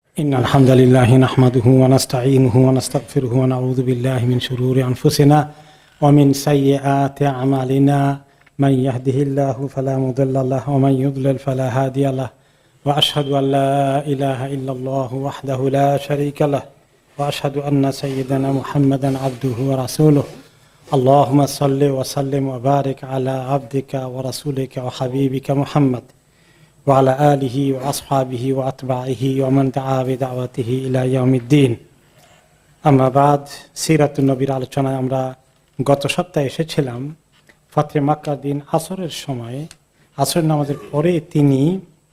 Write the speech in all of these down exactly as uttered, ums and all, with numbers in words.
إن الحمد لله نحمده ونستعينه ونستغفره ونعوذ بالله من شرور أنفسنا ومن سيئات أعمالنا من يهده الله فلا مضل له ومن يضلل فلا هادي له وأشهد أن لا إله إلا الله وحده لا شريك له وأشهد أن سيدنا محمدا عبده ورسوله اللهم صل وسلم وبارك على عبدك ورسولك وحبيبك محمد وعلى آله وأصحابه وأتباعه ومن دعا بدعوته إلى يوم الدين أما بعد সিরাতুন নবীর আলোচনায় আমরা গত সপ্তাহে এসেছিলাম ফতহে মক্কার দিন আসরের সময় আসরের নামাজের পরে তিনি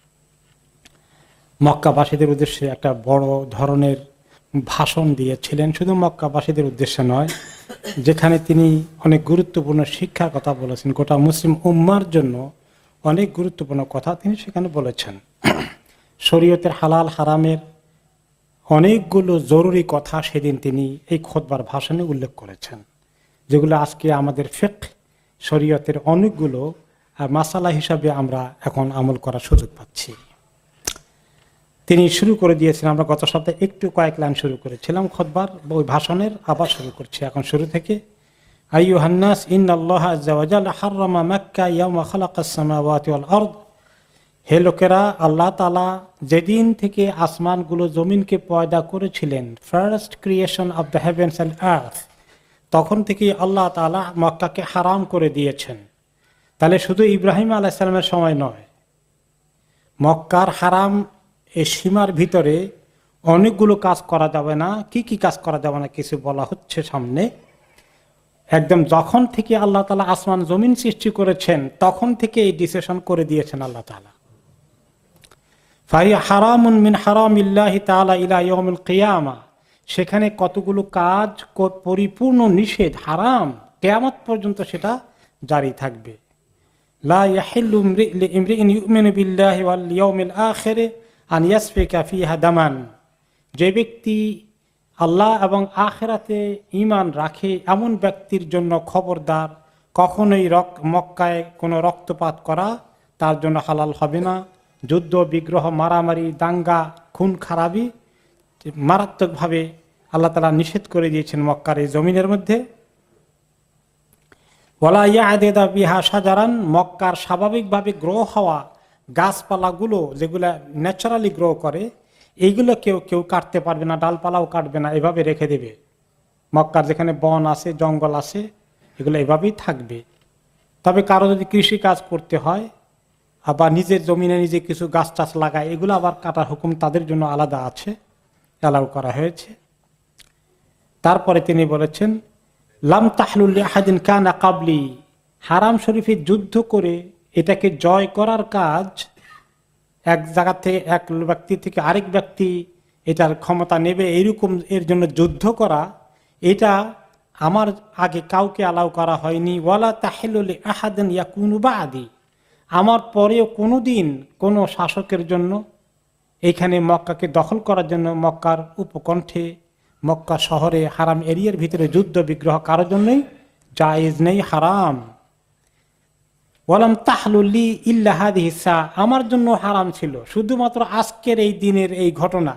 মক্কাবাসীদের উদ্দেশ্যে একটা বড় ধরনের ভাষণ দিয়েছিলেন। শুধু মক্কাবাসীদের উদ্দেশ্যে নয়, যেখানে তিনি অনেক গুরুত্বপূর্ণ শিক্ষার কথা বলেছেন, গোটা মুসলিম উম্মার জন্য অনেক গুরুত্বপূর্ণ কথা তিনি সেখানে বলেছেন। শরীয়তের হালাল হারামের অনেকগুলো জরুরি কথা সেদিন তিনি এই খুতবার ভাষণে উল্লেখ করেছেন, যেগুলো আজকে আমাদের ফিকহ শরীয়তের অনেকগুলো মাসালা হিসাবে আমরা এখন আমল করার সুযোগ পাচ্ছি। তিনি শুরু করে দিয়েছিলেন, আমরা গত সপ্তাহে একটু কয়েক লাইন শুরু করেছিলাম খুতবার ওই ভাষণের, আবার শুরু করছি এখন শুরু থেকে। আইয়ুহান নাস ইন্নাল্লাহা আযজা ওয়া জাল্লা হাররামা মাক্কা ইয়াওমা খালাকাস সামাওয়াতি ওয়াল আরদ। হে লোকেরা, আল্লাহ তাআলা যেদিন থেকে আসমানগুলো জমিনকে পয়দা করেছিলেন, first creation of the heavens and earth, তখন থেকেই আল্লাহ তাআলা মক্কাকে হারাম করে দিয়েছেন। তাহলে শুধু ইব্রাহিম আলাইহিস সালামের সময় নয়, মক্কার হারাম এই সীমার ভিতরে অনেকগুলো কাজ করা যাবে না। কি কি কাজ করা যাবে না কিছু বলা হচ্ছে সামনে। একদম যখন থেকে আল্লাহ তাআলা আসমান জমিন সৃষ্টি করেছেন তখন থেকে এই ডিসিশন করে দিয়েছেন আল্লাহ তাআলা। ফাহিয়া হারামুন মিন হারামিল্লাহি তাআলা ইলা ইয়াউমিল কিয়ামা। সেখানে কতগুলো কাজ পরিপূর্ণ নিষেধ, হারাম, কিয়ামত পর্যন্ত সেটা জারি থাকবে। লা ইয়াহিল্লু ইমরিইন ইউমিনু বিল্লাহি ওয়াল ইয়াউমিল আখির আন ইয়াসফিকা ফিহা দামান। যে ব্যক্তি আল্লাহ এবং আখিরাতে ঈমান রাখে এমন ব্যক্তির জন্য খবরদার, কখনোই রক মক্কায় কোনো রক্তপাত করা তার জন্য হালাল হবে না। যুদ্ধ বিগ্রহ, মারামারি, দাঙ্গা, খুন খারাপি মারাত্মকভাবে আল্লাহ তাআলা নিষেধ করে দিয়েছেন মক্কার এই জমিনের মধ্যে। ওয়ালা ইয়াদিদা বিহা শাজারান। মক্কার স্বাভাবিকভাবে গ্রো হওয়া গাছপালাগুলো যেগুলা ন্যাচারালি গ্রো করে, এইগুলো কেউ কেউ কাটতে পারবে না, ডালপালাও কাটবে না, এভাবে রেখে দেবে। মক্কার যেখানে বন আছে, জঙ্গল আছে, এগুলো এভাবেই থাকবে। তবে কারো যদি কৃষি কাজ করতে হয়, আবার নিজের জমিনে নিজে কিছু গাছ টাছ লাগায়, এগুলো আবার কাটার হুকুম তাদের জন্য আলাদা আছে, অ্যালাউ করা হয়েছে। তারপরে তিনি বলেছেন, লাম তাহলুল লিআহাদিন কানা কাবলি। হারাম শরীফে যুদ্ধ করে এটাকে জয় করার কাজ, এক জায়গা থেকে এক ব্যক্তি থেকে আরেক ব্যক্তি এটার ক্ষমতা নেবে, এইরকম এর জন্য যুদ্ধ করা, এটা আমার আগে কাউকে অ্যালাউ করা হয়নি। ওয়ালা তাহিল্লু লিআহাদিন ইয়াকুনু বাদি। আমার পরেও কোনো দিন কোনো শাসকের জন্য এইখানে মক্কাকে দখল করার জন্য মক্কার উপকণ্ঠে, মক্কা শহরে, হারাম এরিয়ার ভিতরে যুদ্ধ বিগ্রহ কারোর জন্যই জায়েজ নেই, হারাম। ওয়ালাম তাহলুল্লি ইল্লা হাদিহি সা। আমার জন্য হারাম ছিল শুধুমাত্র আজকের এই দিনের এই ঘটনা,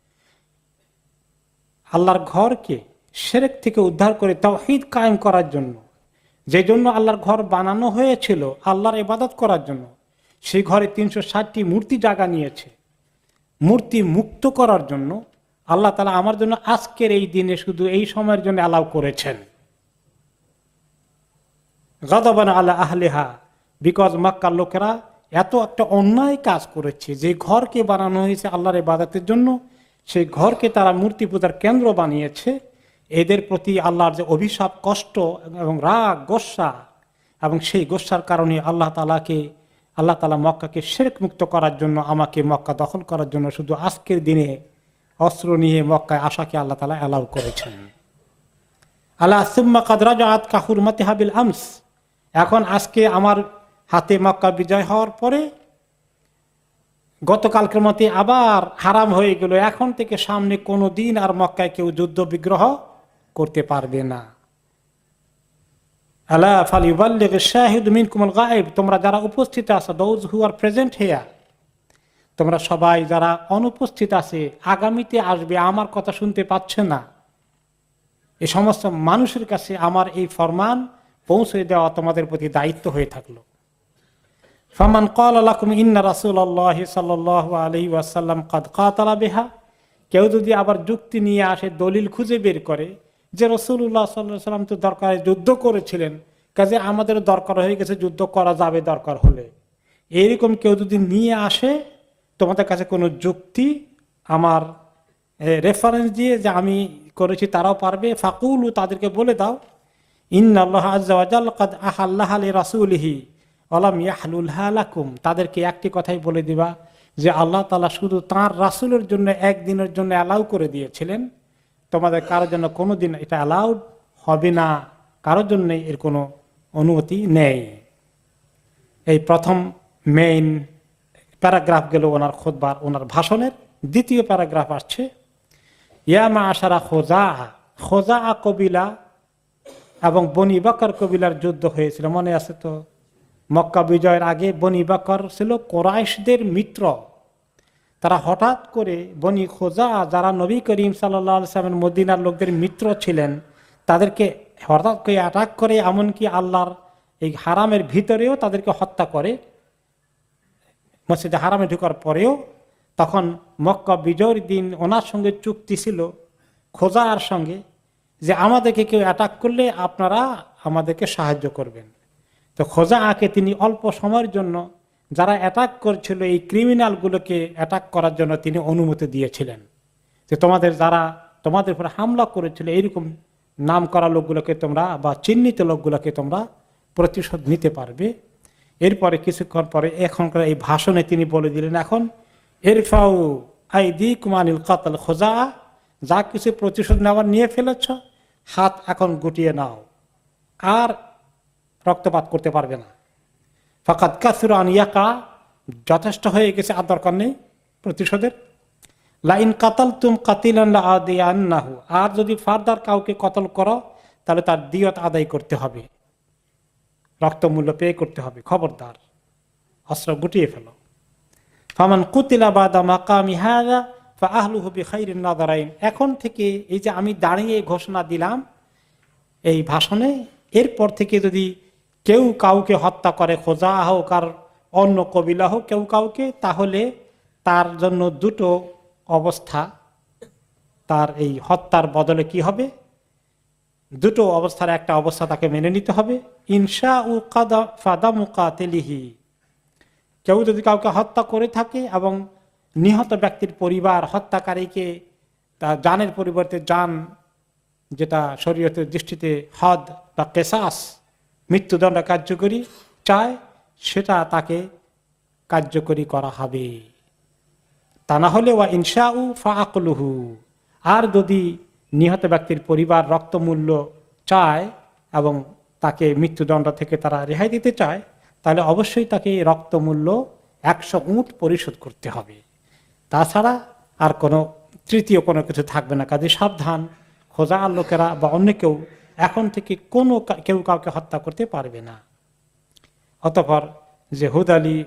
আল্লাহর ঘরকে শিরক থেকে উদ্ধার করে তাওহীদ কায়েম করার জন্য, যে জন্য আল্লাহর ঘর বানানো হয়েছিল আল্লাহর ইবাদত করার জন্য। সেই ঘরে তিনশো ষাটটি মূর্তি জায়গা নিয়েছে, মূর্তি মুক্ত করার জন্য আল্লাহ তাআলা আমার জন্য আজকের এই দিনে শুধু এই সময়ের জন্য অ্যালাউ করেছেন। গাদাবান আলা আহলিহা, বিকজ মক্কার লোকেরা এত একটা অন্যায় কাজ করেছে, যে ঘরকে বানানো হয়েছে আল্লাহর ইবাদতের জন্য, সেই ঘরকে তারা মূর্তি পূজার কেন্দ্র বানিয়েছে। এদের প্রতি আল্লাহর যে অভিশাপ, কষ্ট এবং রাগ, গোস্সা, এবং সেই গোস্সার কারণে আল্লাহ তাআলাকে আল্লাহ তাআলা মক্কাকে শিরক মুক্ত করার জন্য, আমাকে মক্কা দখল করার জন্য শুধু আজকের দিনে অস্ত্র নিয়ে মক্কায় আসাকে আল্লাহ তাআলা অ্যালাউ করেছেন। আলা সুম্মা কাদ রাজাআত কা হুরমাতিহা বিল আমস। এখন আজকে আমার হাতে মক্কা বিজয় হওয়ার পরে গতকালকের মতে আবার হারাম হয়ে গেল। এখন থেকে সামনে কোনো দিন আর মক্কায় কেউ যুদ্ধ বিগ্রহ করতে পারবে না। আলা ফালিউবাল্লিগিশ শাহিদু মিনকুমুল গায়েব। তোমরা যারা উপস্থিত আছো, those who are present here, তোমরা সবাই যারা অনুপস্থিত আছে আগামীতে আসবে, আমার কথা শুনতে পাচ্ছে না, এই সমস্ত মানুষের কাছে আমার এই ফরমান পৌঁছে দেওয়া তোমাদের প্রতি দায়িত্ব হয়ে থাকলো। ফামান ক্বালা লাকুম ইন্না রাসূলুল্লাহি সাল্লাল্লাহু আলাইহি ওয়াসাল্লাম ক্বাদ ক্বাতালা বিহা, কেউ যদি আবার যুক্তি নিয়ে আসে, দলিল খুঁজে বের করে যে রাসূলুল্লাহ সাল্লাল্লাহু আলাইহি ওয়াসাল্লাম তো দরকারে যুদ্ধ করেছিলেন, কাজে আমাদের দরকার হয়ে গেছে, যুদ্ধ করা যাবে দরকার হলে, এইরকম কেউ যদি নিয়ে আসে তোমাদের কাছে কোনো যুক্তি আমার রেফারেন্স দিয়ে যে আমি করেছি তারাও পারবে, ফাকুলু তাদেরকে বলে দাও, ইন্নাল্লাহ আযজা ওয়া জাল্লা ক্বাদ আহাল্লাহা লিরাসূলিহি ওয়া লাম ইয়াহলুলহা লাকুম, তাদেরকে একটি কথাই বলে দিবা যে আল্লাহ তাআলা শুধু তাঁর রাসূলের জন্য একদিনের জন্য অ্যালাউ করে দিয়েছিলেন, তোমাদের কারোর জন্য কোনোদিন এটা অ্যালাউড হবে না, কারোর জন্য এর কোনো অনুমতি নেই। এই প্রথম মেইন প্যারাগ্রাফ গেল ওনার খুতবার, ওনার ভাষণের। দ্বিতীয় প্যারাগ্রাফ আসছে, ইয়া মাআশারা খোজাআ, খোজাআ কবিলা এবং বনি বকর কবিলার যুদ্ধ হয়েছিল, মনে আছে তো? মক্কা বিজয়ের আগে বনি বকর ছিল কুরাইশদের মিত্র, তারা হঠাৎ করে বনি খোজাআ যারা নবী করিম সাল্লাল্লাহু আলাইহি ওয়াসাল্লামের মদিনার লোকদের মিত্র ছিলেন, তাদেরকে হঠাৎ করে অ্যাটাক করে, এমনকি আল্লাহর এই হারামের ভিতরেও তাদেরকে হত্যা করে, মসজিদে হারামে ঢোকার পরেও। তখন মক্কা বিজয়ের দিন ওনার সঙ্গে চুক্তি ছিল খোজাআর সঙ্গে যে আমাদেরকে কেউ অ্যাটাক করলে আপনারা আমাদেরকে সাহায্য করবেন। তো খোজাআকে তিনি অল্প সময়ের জন্য যারা অ্যাটাক করছিল এই ক্রিমিনালগুলোকে অ্যাটাক করার জন্য তিনি অনুমতি দিয়েছিলেন, যে তোমাদের যারা তোমাদের উপর হামলা করেছিল এইরকম নাম করা লোকগুলোকে তোমরা বা চিহ্নিত লোকগুলোকে তোমরা প্রতিশোধ নিতে পারবে। এরপরে কিছুক্ষণ পরে এখনকার এই ভাষণে তিনি বলে দিলেন, এখন ইরফাউ আইদিকুম আনিল কাতল, খোজাআ যা কিছু প্রতিশোধ নেওয়ার নিয়ে ফেলেছ, হাত এখন গুটিয়ে নাও, আর রক্তপাত করতে পারবে না। ফাকাদ কাসুরা আন ইয়াকা, যথেষ্ট হয়ে গেছে, আর দরকার নেই প্রতিশোধের। লাইন কাতালতুম কাতিলান লাআদিয়ান্নাহু, আর যদি ফারদার কাউকে কতল করো তাহলে তার দিয়ত আদায় করতে হবে, রক্তমূল্য পে করতে হবে, খবরদার অস্ত্র গুটিয়ে ফেলো। ফামান কুতিলা বাদা মাকামি হাযা ফাআহলুহু বিখাইরিন নাযারাইন, এখন থেকে এই যে আমি দাঁড়িয়ে ঘোষণা দিলাম এই ভাষণে, এরপর থেকে যদি কেউ কাউকে হত্যা করে, খোজাআ হোক আর অন্য কবিলা হোক, কেউ কাউকে, তাহলে তার জন্য দুটো অবস্থা, তার এই হত্যার বদলে কি হবে, দুটো অবস্থার একটা অবস্থা তাকে মেনে নিতে হবে। ইনশা উ কাদা ফাদা মুকাতিলিহি, কেউ যদি কাউকে হত্যা করে থাকে এবং নিহত ব্যক্তির পরিবার হত্যাকারীকে তার জানের পরিবর্তে জান, যেটা শরীয়তের দৃষ্টিতে হদ বা কেসাস মৃত্যুদণ্ড কার্যকরী চায়, সেটা তাকে কার্যকরী করা হবে। তা না হলে ওয়া ইনশা উ ফাআকলুহু, আর যদি নিহত ব্যক্তির পরিবার রক্তমূল্য চায় এবং তাকে মৃত্যুদণ্ড থেকে তারা রেহাই দিতে চায়, তাহলে অবশ্যই তাকে রক্তমূল্য একশো উট পরিশোধ করতে হবে, তাছাড়া আর কোনো তৃতীয় কোনো কিছু থাকবে না। কাজে সাবধান, খোজাআর লোকেরা বা অন্য কেউ এখন থেকে কোনো কেউ কাউকে হত্যা করতে পারবে না। অতঃপর যে হুদালি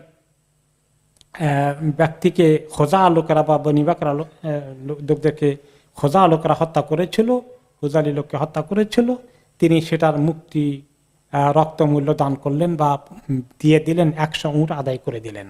ব্যক্তিকে খোজাআ লোকেরা বা বনি বকর লোকদেরকে খোজাআ লোকেরা হত্যা করেছিল, হুদালি লোককে হত্যা করেছিল, তিনি সেটার মুক্তি রক্তমূল্য দান করলেন বা দিয়ে দিলেন, একশো উট আদায় করে দিলেন।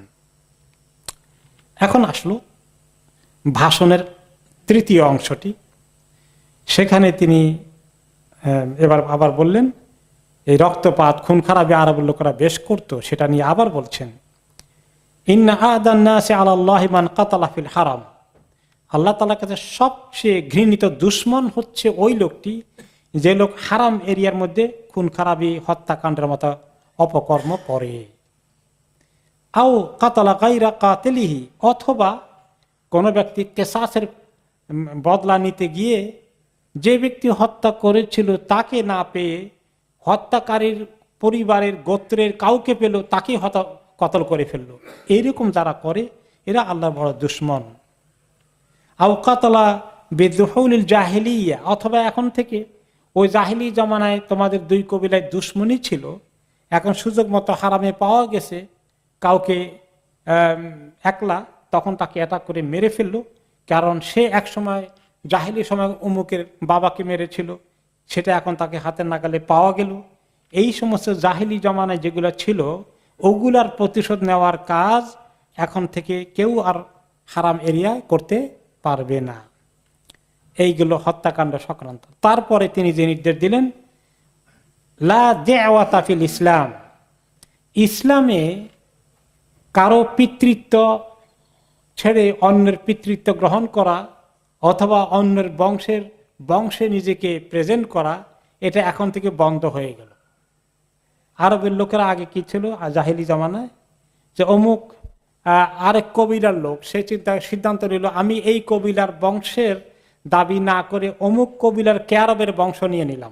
এখন আসলো ভাষণের তৃতীয় অংশটি, সেখানে তিনি এবার আবার বললেন এই রক্তপাত খুন খারাপি আরবের লোকেরা বেশ করতো, সেটা নিয়ে আবার বলছেন, ইন্না আদান নাসি আলাল্লাহি মান কাতালা ফিল হারাম, আল্লাহ তাআলার কাছে সবচেয়ে ঘৃণিত দুশমন হচ্ছে ওই লোকটি যে লোক হারাম এরিয়ার মধ্যে খুন খারাপি হত্যাকাণ্ডের মতো অপকর্ম করে। আও কাতালা গায়রা কাতিলিহি, অথবা কোন ব্যক্তি কেসাসের বদলা নিতে গিয়ে যে ব্যক্তি হত্যা করেছিল তাকে না পেয়ে হত্যাকারীর পরিবারের গোত্রের কাউকে পেল, তাকে হত্যা কতল করে ফেললো, এইরকম যারা করে এরা আল্লাহর বড় দুশমন। আও কাতালা বিদুহুলিল জাহিলিয়া, অথবা এখন থেকে ওই জাহিলি জমানায় তোমাদের দুই কবিলায় দুশমনী ছিল, এখন সুযোগ মতো হারামে পাওয়া গেছে কাউকে একলা তখন তাকে অ্যাটাক করে মেরে ফেললো, কারণ সে এক সময় জাহেলি সময় অমুকের বাবাকে মেরেছিল, সেটা এখন তাকে হাতের নাগালে পাওয়া গেল। এই সমস্ত জাহেলি জমানায় যেগুলো ছিল ওগুলার প্রতিশোধ নেওয়ার কাজ এখন থেকে কেউ আর হারাম এরিয়ায় করতে পারবে না। এইগুলো হত্যাকাণ্ড সংক্রান্ত। তারপরে তিনি যে নির্দেশ দিলেন, লা দেওয়াতা ফিল ইসলাম, ইসলামে কারো পিতৃত্ব ছেড়ে অন্যের পিতৃত্ব গ্রহণ করা অথবা অন্যের বংশের বংশে নিজেকে প্রেজেন্ট করা, এটা এখন থেকে বন্ধ হয়ে গেল। আরবের লোকেরা আগে কি ছিল জাহেলি জামানায়, যে অমুক আরেক কবিলার লোক, সে চিন্তা সিদ্ধান্ত নিল আমি এই কবিলার বংশের দাবি না করে অমুক কবিলার কে আরবের বংশ নিয়ে নিলাম,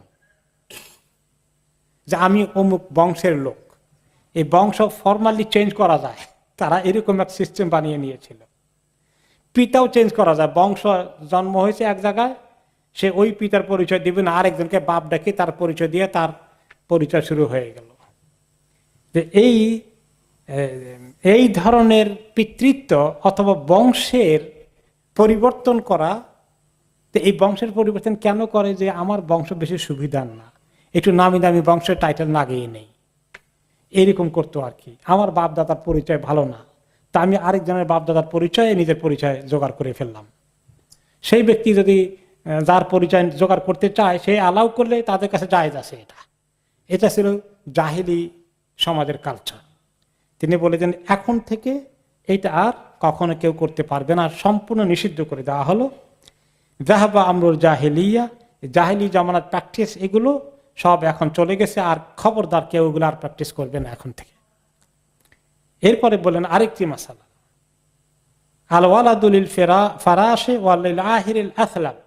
যে আমি অমুক বংশের লোক। এই বংশ ফর্মালি চেঞ্জ করা যায়, তারা এরকম এক সিস্টেম বানিয়ে নিয়েছিল। পিতাও চেঞ্জ করা যায়, বংশ জন্ম হয়েছে এক জায়গায়, সে ওই পিতার পরিচয় দিবে না, আরেকজনকে বাপ ডাকে তার পরিচয় দিয়ে তার পরিচয় শুরু হয়ে গেল। যে এই এই ধরনের পিতৃত্ব অথবা বংশের পরিবর্তন করা, তো এই বংশের পরিবর্তন কেন করে, যে আমার বংশ বেশি সুবিধার না, একটু নামি দামি বংশের টাইটেল লাগিয়ে নেই, এরকম করতো আর কি। আমার বাপ দাদার পরিচয় ভালো না, তা আমি আরেকজনের বাপ দাদার পরিচয়ে নিজের পরিচয় জোগাড় করে ফেললাম। সেই ব্যক্তি যদি যার পরিচয় জোগাড় করতে চায় সে অ্যালাউ করলে তাদের কাছে জায়েজ আছে। এটা এটা ছিল জাহেলি সমাজের কালচার। তিনি বলেছেন এখন থেকে এটা আর কখনো কেউ করতে পারবে না, সম্পূর্ণ নিষিদ্ধ করে দেওয়া হলো। যাহাবা আমরুল জাহেলিয়া, জাহেলি জামানার প্র্যাকটিস এগুলো সব এখন চলে গেছে, আর খবরদার কেউ এগুলো আর প্র্যাকটিস করবে না এখন থেকে। এরপরে বলেন আরেকটি মাসালা, আল ওয়ালাদুল ফেরা ফারাশে ওয়ালিল আহিরিল আসলাব,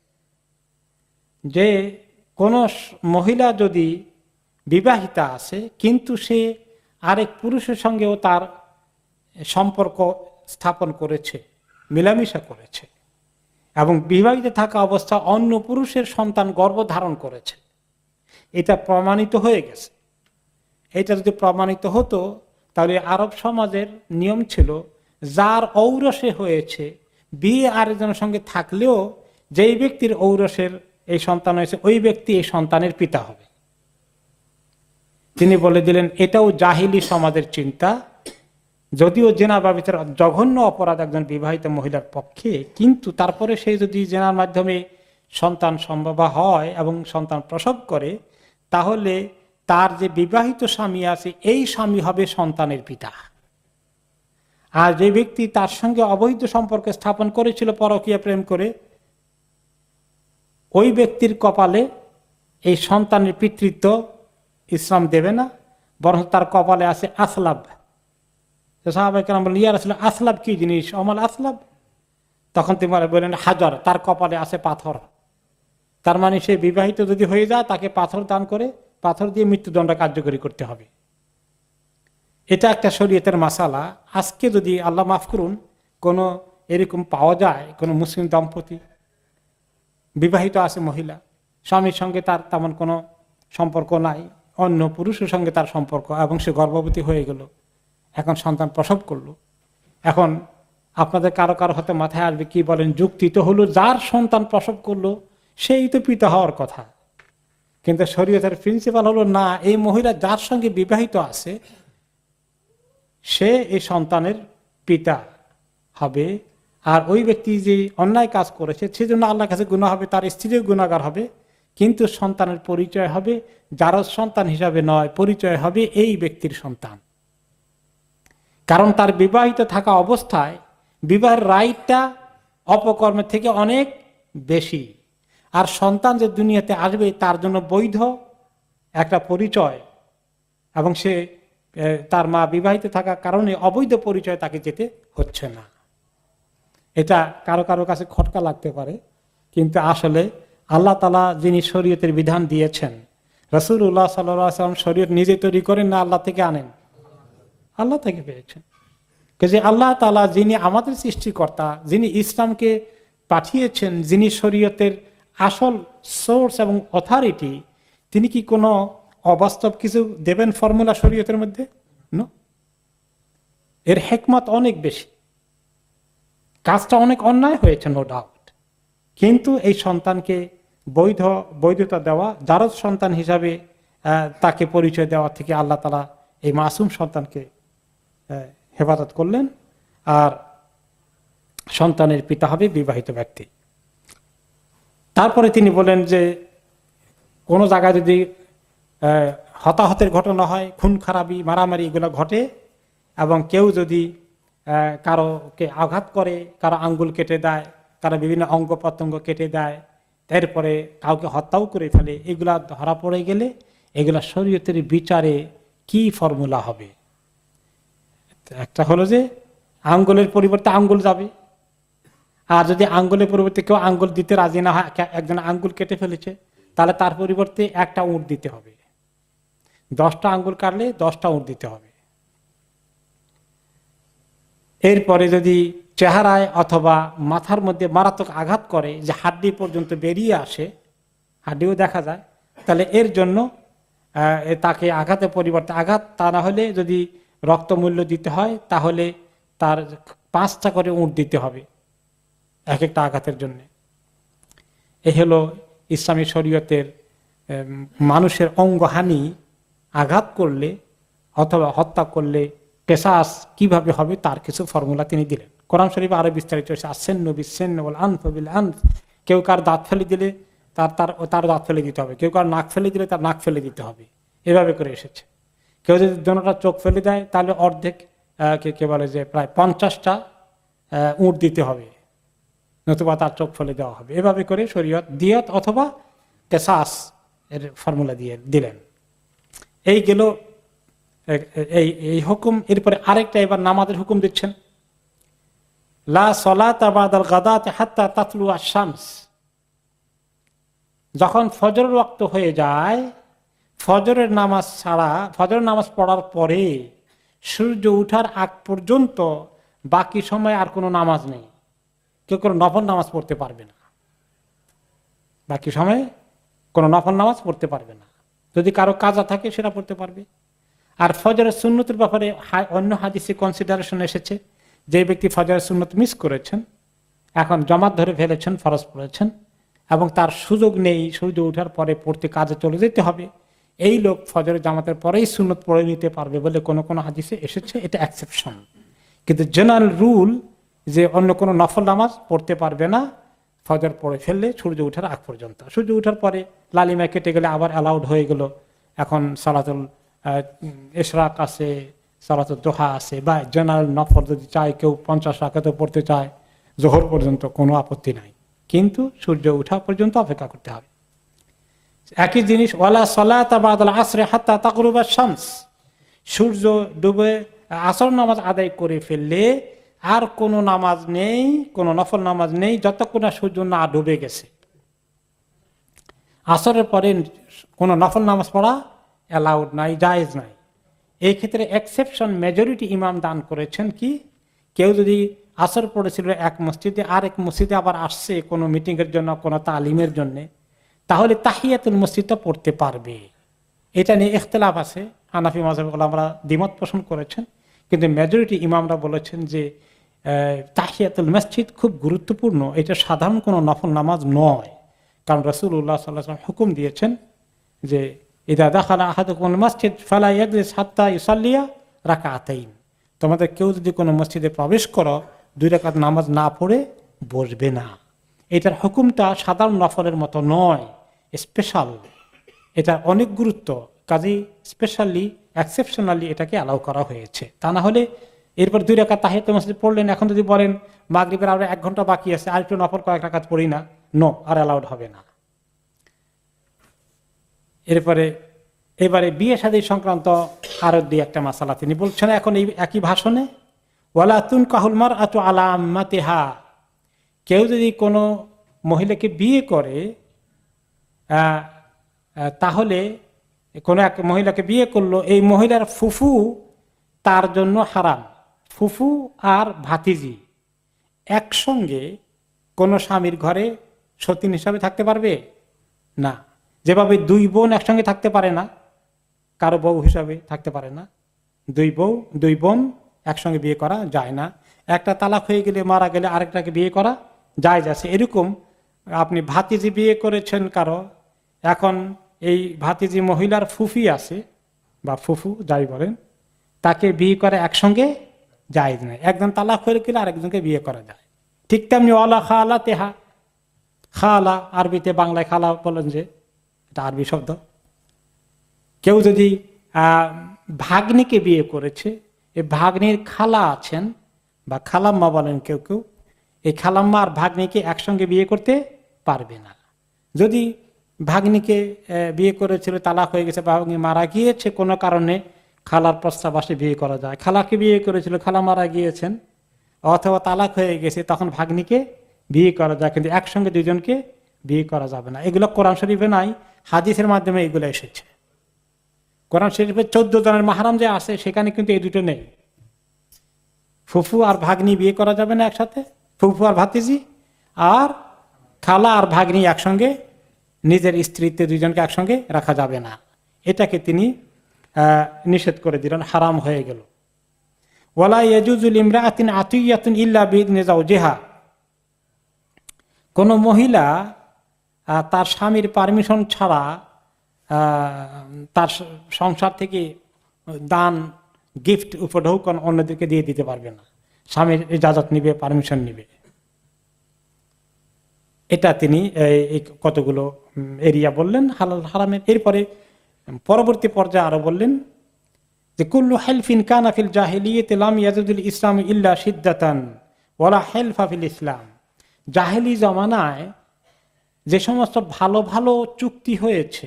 যে কোন মহিলা যদি বিবাহিতা আছে কিন্তু সে আরেক পুরুষের সঙ্গেও তার সম্পর্ক স্থাপন করেছে, মিলামিশা করেছে, এবং বিবাহিত থাকা অবস্থা অন্য পুরুষের সন্তান গর্ভধারণ করেছে, এটা প্রমাণিত হয়ে গেছে। এটা যদি প্রমাণিত হতো তাহলে আরব সমাজের নিয়ম ছিল যার ঔরসে হয়েছে, বিয়ে আরেকজনের সঙ্গে থাকলেও যেই ব্যক্তির ঔরসের এই সন্তান হয়েছে ওই ব্যক্তি এই সন্তানের পিতা হবে। তিনি বলে দিলেন এটাও জাহিলি সমাজের চিন্তা, যদিও জেনা বা বিচার জঘন্য অপরাধ একজন বিবাহিত মহিলার পক্ষে, কিন্তু তারপরে সে যদি জেনার মাধ্যমে সন্তান সম্ভব হয় এবং সন্তান প্রসব করে, তাহলে তার যে বিবাহিত স্বামী আছে এই স্বামী হবে সন্তানের পিতা। আর যে ব্যক্তি তার সঙ্গে অবৈধ সম্পর্ক স্থাপন করেছিল পরকীয়া প্রেম করে, ওই ব্যক্তির কপালে এই সন্তানের পিতৃত্ব ইসলাম দেবে না, বরং তার কপালে আছে আসলাব। সাহাবায়ে কেরাম বললেন ইয়া রাসূলুল্লাহ আসলাব কি জিনিস? অমল আসলাব। তখন তিনি বললেন হাজার, তার কপালে আছে পাথর। তার মানে সে বিবাহিত যদি হয়ে যায় তাকে পাথর দান করে পাথর দিয়ে মৃত্যুদণ্ড কার্যকরী করতে হবে। এটা একটা শরীয়তের মাসালা। আজকে যদি আল্লাহ মাফ করুন কোনো এরকম পাওয়া যায়, কোনো মুসলিম দম্পতি বিবাহিত আছে মহিলা, স্বামীর সঙ্গে তার তেমন কোনো সম্পর্ক নাই, অন্য পুরুষের সঙ্গে তার সম্পর্ক, এবং সে গর্ভবতী হয়ে গেল, এখন সন্তান প্রসব করলো। এখন আপনাদের কারো কারো হতে মাথায় আসবে কি বলেন, যুক্তি তো হলো যার সন্তান প্রসব করলো সেই তো পিতা হওয়ার কথা, কিন্তু শরীয়তের প্রিন্সিপাল হলো না, এই মহিলা যার সঙ্গে বিবাহিত আছে সে এই সন্তানের পিতা হবে। আর ওই ব্যক্তি যে অন্যায় কাজ করেছে সেজন্য আল্লাহর কাছে গুনাহ হবে, তার স্ত্রীও গুনাহগার হবে, কিন্তু সন্তানের পরিচয় হবে যার সন্তান হিসাবে নয়, পরিচয় হবে এই ব্যক্তির সন্তান। কারণ তার বিবাহিত থাকা অবস্থায় বিবাহের রাইটটা অপকর্মের থেকে অনেক বেশি, আর সন্তান যে দুনিয়াতে আসবে তার জন্য বৈধ একটা পরিচয়, এবং সে তার মা বিবাহিত থাকার কারণে অবৈধ পরিচয় তাকে যেতে হচ্ছে না। এটা কারো কারো কাছে খটকা লাগতে পারে, কিন্তু আসলে আল্লাহ তাআলা যিনি শরীয়তের বিধান দিয়েছেন, রাসূলুল্লাহ সাল্লাল্লাহু আলাইহি ওয়াসাল্লাম শরীয়ত নিজে তৈরি করেন না আল্লাহ থেকে আনেন? আল্লাহ থেকে পেয়েছেন। যে আল্লাহ তাআলা যিনি আমাদের সৃষ্টিকর্তা, যিনি ইসলামকে পাঠিয়েছেন, যিনি শরীয়তের আসল সোর্স এবং অথরিটি, তিনি কি কোনো অবাস্তব কিছু দেবেন ফর্মুলা শরীয়তের মধ্যে? নো, এর হিকমত অনেক বেশি। কাজটা অনেক অন্যায় হয়েছে, নো ডাউট, কিন্তু এই সন্তানকে বৈধ বৈধতা দেওয়া, জারজ সন্তান হিসাবে তাকে পরিচয় দেওয়া থেকে আল্লাহ তাআলা এই মাসুম সন্তানকে হেফাজত করলেন। আর সন্তানের পিতা হবে বিবাহিত ব্যক্তি। তারপরে তিনি বলেন যে কোনো জায়গায় যদি হতাহতের ঘটনা হয়, খুন খারাপি মারামারি এগুলো ঘটে, এবং কেউ যদি কারোকে আঘাত করে, কারো আঙ্গুল কেটে দেয়, কারো বিভিন্ন অঙ্গ প্রত্যঙ্গ কেটে দেয়, এরপরে কাউকে হত্যাও করে ফেলে, এগুলা ধরা পড়ে গেলে এগুলা শরীয়তের বিচারে কি ফর্মুলা হবে? একটা হলো যে আঙ্গুলের পরিবর্তে আঙ্গুল যাবে, আর যদি আঙ্গুলের পরিবর্তে কেউ আঙ্গুল দিতে রাজি না হয়, একজন আঙ্গুল কেটে ফেলেছে, তাহলে তার পরিবর্তে একটা উট দিতে হবে। দশটা আঙ্গুল কাটলে দশটা উট দিতে হবে। এরপরে যদি চেহারায় অথবা মাথার মধ্যে মারাত্মক আঘাত করে, যে হাড্ডি পর্যন্ত বেরিয়ে আসে, হাড্ডিও দেখা যায়, তাহলে এর জন্য তাকে আঘাতের পরিবর্তে আঘাত, তা না হলে যদি রক্তমূল্য দিতে হয় তাহলে তার পাঁচটা করে উট দিতে হবে এক একটা আঘাতের জন্য। এ হলো ইসলামী শরীয়তের মানুষের অঙ্গহানি আঘাত করলে অথবা হত্যা করলে কেসাস কিভাবে হবে তার কিছু ফর্মুলা তিনি দিলেন। কোরআন শরীফে আরো বিস্তারিত আসেন নবী সেন আনফ বিল আনফ, কেউ কার দাঁত ফেলে দিলে তার তার তার দাঁত ফেলে দিতে হবে, কেউ কার নাক ফেলে দিলে তার নাক ফেলে দিতে হবে, এভাবে করে এসেছে। কেউ যদি দোনোটা চোখ ফেলে দেয় তাহলে অর্ধেক কে বলে যে প্রায় পঞ্চাশটা উট দিতে হবে, নতুবা তার চোখ ফেলে দেওয়া হবে। এভাবে করে শরীয়ত দিয়ত অথবা কেসাস এর ফর্মুলা দিয়ে দিলেন। এই গেল এই এই হুকুম। এরপরে আরেকটা এবার নামাজের হুকুম দিচ্ছেন, লা সলাতা বাদাল গাদাতি হাত্তা তাতলু আশ-শামস। যখন ফজরের ওয়াক্ত হয়ে যায়, ফজরের নামাজ ছাড়া, ফজরের নামাজ পড়ার পরে সূর্য ওঠার আগ পর্যন্ত বাকি সময় আর কোনো নামাজ নেই, কেউ কোনো নফল নামাজ পড়তে পারবে না, বাকি সময় কোনো নফল নামাজ পড়তে পারবে না। যদি কারো কাজা থাকে সেটা পড়তে পারবে। আর ফজরের সুন্নতের ব্যাপারে অন্য হাদিসে কনসিডারেশন এসেছে, যে ব্যক্তি ফজরের সুন্নত মিস করেছেন, এখন জামাত ধরে ফেলেছেন, ফরজ পড়েছেন, এবং তার সুযোগ নেই সূর্য ওঠার পরে পড়তে, কাজে চলে যেতে হবে, এই লোক ফজরের জামাতের পরেই সুন্নত পড়ে নিতে পারবে বলে কোনো কোনো হাদিসে এসেছে। এটা এক্সেপশন, কিন্তু জেনারেল রুল যে অন্য কোনো নফল নামাজ পড়তে পারবে না ফজর পড়ে ফেললে সূর্য ওঠার আগ পর্যন্ত। সূর্য ওঠার পরে লালিমা কেটে গেলে আবার অ্যালাউড হয়ে গেল, এখন সালাতুল ইশরাক আছে, সালাতুল দোহা আছে, বা জেনারেল নফল যদি চায় কেউ পঞ্চাশ রাকাতও পড়তে চায় জোহর পর্যন্ত, কোনো আপত্তি নাই, কিন্তু সূর্য ওঠা পর্যন্ত অপেক্ষা করতে হবে। একই জিনিস ওয়ালা সালাতা বাদাল আসরে হাত্তা তাগরুবা শামস, সূর্য ডুবে আসর নামাজ আদায় করে ফেললে আর কোনো নামাজ নেই, কোনো নফল নামাজ নেই যতক্ষণ না সূর্য না ডুবে গেছে। আসরের পরে কোনো নফল নামাজ পড়া অ্যালাউড নাই, জায়েজ নাই। এই ক্ষেত্রে এক্সেপশন মেজরিটি ইমাম দান করেছেন কি, কেউ যদি আসর পড়েছিল এক মসজিদে, আর এক মসজিদে আবার আসছে কোনো মিটিংয়ের জন্য, কোনো তালিমের জন্য, তাহলে তাহিয়াতুল মসজিদটা পড়তে পারবে। এটা নিয়ে ইখতিলাফ আছে, হানাফি মাযহাবে ওলামারা দ্বিমত পোষণ করেছেন, কিন্তু মেজরিটি ইমামরা বলেছেন যে তাহিয়াতুল মসজিদ খুব গুরুত্বপূর্ণ, এটা সাধারণ কোনো নফল নামাজ নয়। কারণ রাসূলুল্লাহ সাল্লাল্লাহু আলাইহি ওয়াসাল্লাম হুকুম দিয়েছেন যে ইযা দাখালা আহাদুকুমুল মসজিদ ফালা ইয়াজলিস হাত্তা ইউসাল্লিয়া রাকাতাইন, তোমাদের কেউ যদি কোনো মসজিদে প্রবেশ করো দুই রাকাত নামাজ না পড়ে বসবে না। এটার হুকুমটা সাধারণ নফলের মতো নয়, স্পেশাল, এটা অনেক গুরুত্ব, কাজেই স্পেশালি এক্সেপশনালি এটাকে অ্যালাউ করা হয়েছে। তা না হলে এরপর দুই রাকাত তাহিয়াতুল মসজিদ পড়লেন, এখন যদি বলেন মাগরিবের আরো এক ঘন্টা বাকি আছে আর একটু নফল কয়েক রাকাত পড়ি না, নো, আর অ্যালাউড হবে না। এরপরে এবারে বিয়ে শাদী সংক্রান্ত আরো দুই একটা মাসালা তিনি বলছেন এখন এই একই ভাষণে, ওয়ালা তুনকাহুল মারআতু আলা আম্মাতিহা, কেউ যদি কোনো মহিলাকে বিয়ে করে তাহলে কোনো এক মহিলাকে বিয়ে করলো, এই মহিলার ফুফু তার জন্য হারাম। ফুফু আর ভাতিজি একসঙ্গে কোনো স্বামীর ঘরে সতীন হিসাবে থাকতে পারবে না। যেভাবে দুই বোন একসঙ্গে থাকতে পারে না, কারো বউ হিসাবে থাকতে পারে না, দুই বউ দুই বোন একসঙ্গে বিয়ে করা যায় না, একটা তালাক হয়ে গেলে মারা গেলে আরেকটাকে বিয়ে করা জায়েজ আছে। এরকম আপনি ভাতিজি বিয়ে করেছেন কারো, এখন এই ভাতিজি মহিলার ফুফি আছে বা ফুফু যাই বলেন, তাকে বিয়ে করা একসঙ্গে জায়েজ নয়। একজন তালাক হয়ে গেলে আরেকজনকে বিয়ে করা যায়। ঠিক তেমনি ওয়ালা খালা তেহা, খালা আরবিতে বাংলায় খালা বলেন যে এটা আরবি শব্দ। কেউ যদি আহ ভাগ্নিকে বিয়ে করেছে, এই ভাগ্নির খালা আছেন বা খালাম্মা বলেন কেউ কেউ, এই খালাম্মা আর ভাগ্নিকে একসঙ্গে বিয়ে করতে পারবে না। যদি ভাগ্নিকে বিয়ে করেছিল, তালাক হয়ে গেছে, ভাগ্নি মারা গিয়েছে কোনো কারণে, খালার প্রস্তাব আসে বিয়ে করা যায়। খালাকে বিয়ে করেছিল, খালা মারা গিয়েছেন, অথবা তালাক হয়ে গেছে, তখন ভাগ্নিকে বিয়ে করা যায়, কিন্তু একসঙ্গে দুইজনকে বিয়ে করা যাবে না। এগুলো কোরআন শরীফে নাই, হাদিসের মাধ্যমে এগুলো এসেছে। কোরআন শরীফে চোদ্দ জনের মাহরাম যে আছে সেখানে কিন্তু এই দুটো নেই। ফুফু আর ভাগ্নি বিয়ে করা যাবে না একসাথে, ফুফু আর ভাতিজি, আর খালা আর ভাগ্নি একসঙ্গে নিজের স্ত্রীতে দুইজনকে একসঙ্গে রাখা যাবে না। এটাকে তিনি আহ নিষেধ করে দিলেন, হারাম হয়ে গেল। ওয়ালা ইয়াজুজুল ইমরাআতিন আতিয়াতুন ইল্লা বিইذনি যাওজিহা, কোন মহিলা তার স্বামীর পারমিশন ছাড়া তার সংসার থেকে দান, গিফট, উপঢৌকন অন্যদেরকে দিয়ে দিতে পারবে না। স্বামীর ইজাজত নিবে, পারমিশন নিবে। এটা তিনি এই কতগুলো এরিয়া বললেন হালাল হারামের। এরপরে পরবর্তী পর্যায়ে আরো বললেন যে কুল্লু হেলফিন কানা ফিল জাহিলিয়াতি লাম ইয়াজুদুল ইসলাম ইল্লা শিদ্দাতান ওয়ালা হেলফা ফিল ইসলাম। জাহেলি জমানায় যে সমস্ত ভালো ভালো চুক্তি হয়েছে,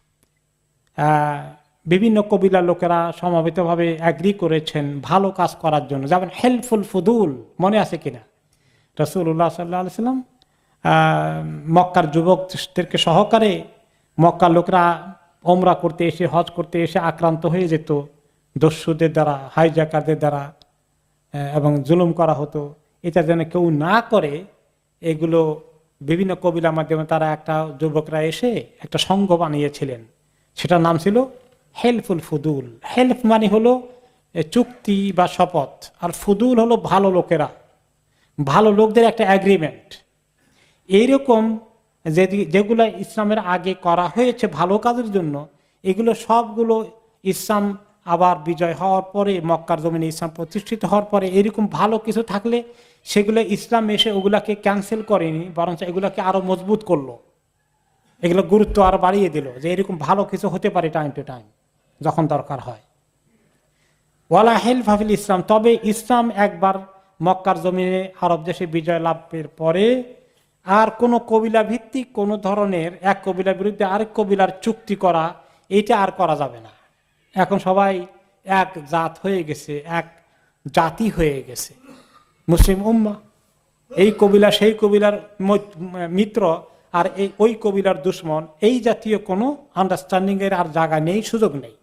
বিভিন্ন কবিলার লোকেরা সমবেতভাবে অ্যাগ্রি করেছেন ভালো কাজ করার জন্য, যেমন হেল্পফুল ফুদুল, মনে আছে কিনা? রাসূলুল্লাহ সাল্লাল্লাহু আলাইহি ওয়াসাল্লাম মক্কার যুবকদেরকে সহকারে মক্কার লোকরা ওমরা করতে এসে, হজ করতে এসে আক্রান্ত হয়ে যেত দস্যুদের দ্বারা, হাইজাকারদের দ্বারা, এবং জুলুম করা হতো। এটা যেন কেউ না করে, এগুলো বিভিন্ন কবিলার মাধ্যমে তারা একটা যুবকরা এসে একটা সংঘ বানিয়েছিলেন, সেটার নাম ছিল হেল্পফুল ফুদুল। হেল্প মানে হলো চুক্তি বা শপথ, আর ফুদুল হলো ভালো লোকেরা, ভালো লোকদের একটা অ্যাগ্রিমেন্ট। এইরকম যে যেগুলো ইসলামের আগে করা হয়েছে ভালো কাজের জন্য, এগুলো সবগুলো ইসলাম আবার বিজয় হওয়ার পরে, মক্কার জমিনে ইসলাম প্রতিষ্ঠিত হওয়ার পরে এরকম ভালো কিছু থাকলে সেগুলো ইসলাম এসে ওগুলাকে ক্যান্সেল করেনি, বরং এগুলাকে আরো মজবুত করলো, এগুলো গুরুত্ব আরো বাড়িয়ে দিল যে এরকম ভালো কিছু হতে পারে টাইম টু টাইম যখন দরকার হয়। ওয়ালা হেলফা ফিল ইসলাম, তবে ইসলাম একবার মক্কার জমিনে আরব দেশে বিজয় লাভের পরে আর কোন কবিলা ভিত্তিক কোন ধরনের এক কবিলার বিরুদ্ধে আরেক কবিলার চুক্তি করা, এইটা আর করা যাবে না। এখন সবাই এক জাত হয়ে গেছে, এক জাতি হয়ে গেছে মুসলিম উম্মাহ। এই কবিলা সেই কবিলার মিত্র আর এই ওই কবিলার দুশ্মন, এই জাতীয় কোনো আন্ডারস্ট্যান্ডিং এর আর জায়গা নেই, সুযোগ নেই।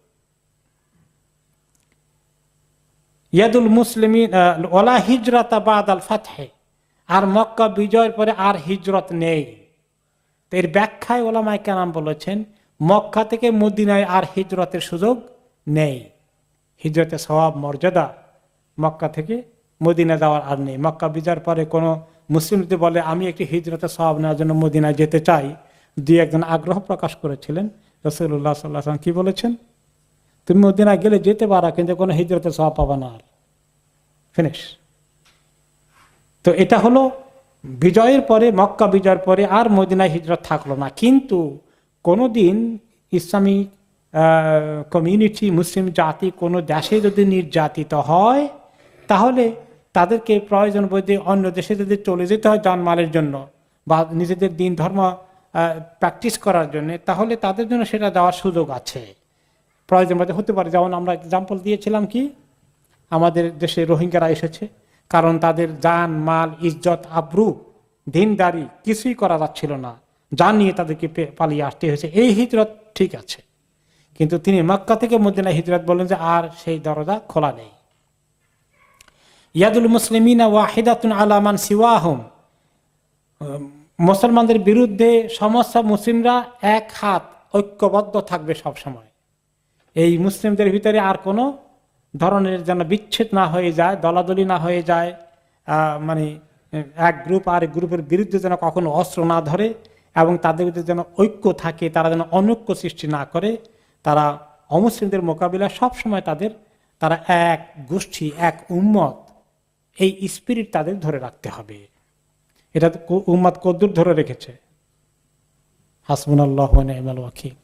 ইয়াদুল মুসলিমিন ওয়ালা হিজরাতা বাদাল ফাতহে, আর মক্কা বিজয়ের পরে আর হিজরত নেই। তো এর ব্যাখ্যায় ওলামায়ে কেরাম বলেছেন মক্কা থেকে মদিনায় আর হিজরতের সুযোগ নেই। হিজরতের সওয়াব মর্যাদা মক্কা থেকে মদিনা যাওয়ার আর নেই। মক্কা বিজয়ের পরে কোনো মুসলিম যদি বলে আমি একটি হিজরতের সওয়াব নেওয়ার জন্য মদিনায় যেতে চাই, দুই একজন আগ্রহ প্রকাশ করেছিলেন, রাসূলুল্লাহ সাল্লাল্লাহু আলাইহি ওয়াসাল্লাম কি বলেছেন? তুমি মদিনায় গেলে যেতে পারো, কিন্তু কোনো হিজরতের সওয়াব পাবা না, আর ফিনিশ। তো এটা হলো বিজয়ের পরে, মক্কা বিজয়ের পরে আর মদিনায় হিজরত থাকলো না। কিন্তু কোনোদিন ইসলামী কমিউনিটি, মুসলিম জাতি কোনো দেশে যদি নির্যাতিত হয়, তাহলে তাদেরকে প্রয়োজন বোধে অন্য দেশে যদি চলে যেতে হয় জানমালের জন্য বা নিজেদের দিন ধর্ম প্র্যাকটিস করার জন্য, তাহলে তাদের জন্য সেটা দেওয়ার সুযোগ আছে। প্রয়োজন বোধে হতে পারে, যেমন আমরা এক্সাম্পল দিয়েছিলাম কি, আমাদের দেশে রোহিঙ্গারা এসেছে, কারণ তাদের জান মাল ইজ্জত আবরু দিনদারি কিছুই করা যাচ্ছিল না, জান নিয়ে তাদেরকে পালিয়ে আসতে হয়েছে। এই হিজরত ঠিক আছে, কিন্তু তিনি মক্কা থেকে মদিনা হিজরত বলেন যে আর সেই দরজা খোলা নেই। ইয়াদুল মুসলিমিনা ওয়াহিদাতুন আলা মান সিওয়াহুম, মুসলমানদের বিরুদ্ধে সমস্ত মুসলিমরা এক হাত ঐক্যবদ্ধ থাকবে সব সময়। এই মুসলিমদের ভিতরে আর কোনো ধরনের যেন বিচ্ছেদ না হয়ে যায়, দলাদলি না হয়ে যায়, মানে এক গ্রুপ আর এক গ্রুপের বিরুদ্ধে যেন কখনো অস্ত্র না ধরে এবং তাদের ভিতরে যেন ঐক্য থাকে, তারা যেন অনৈক্য সৃষ্টি না করে। তারা অমুসলিমদের মোকাবিলা সবসময় তাদের তারা এক গোষ্ঠী, এক উম্মত, এই স্পিরিট তাদের ধরে রাখতে হবে। এটা উম্মত কদ্দুর ধরে রেখেছে? হাসবুনাল্লাহু ওয়া নি'মাল ওয়াকিল।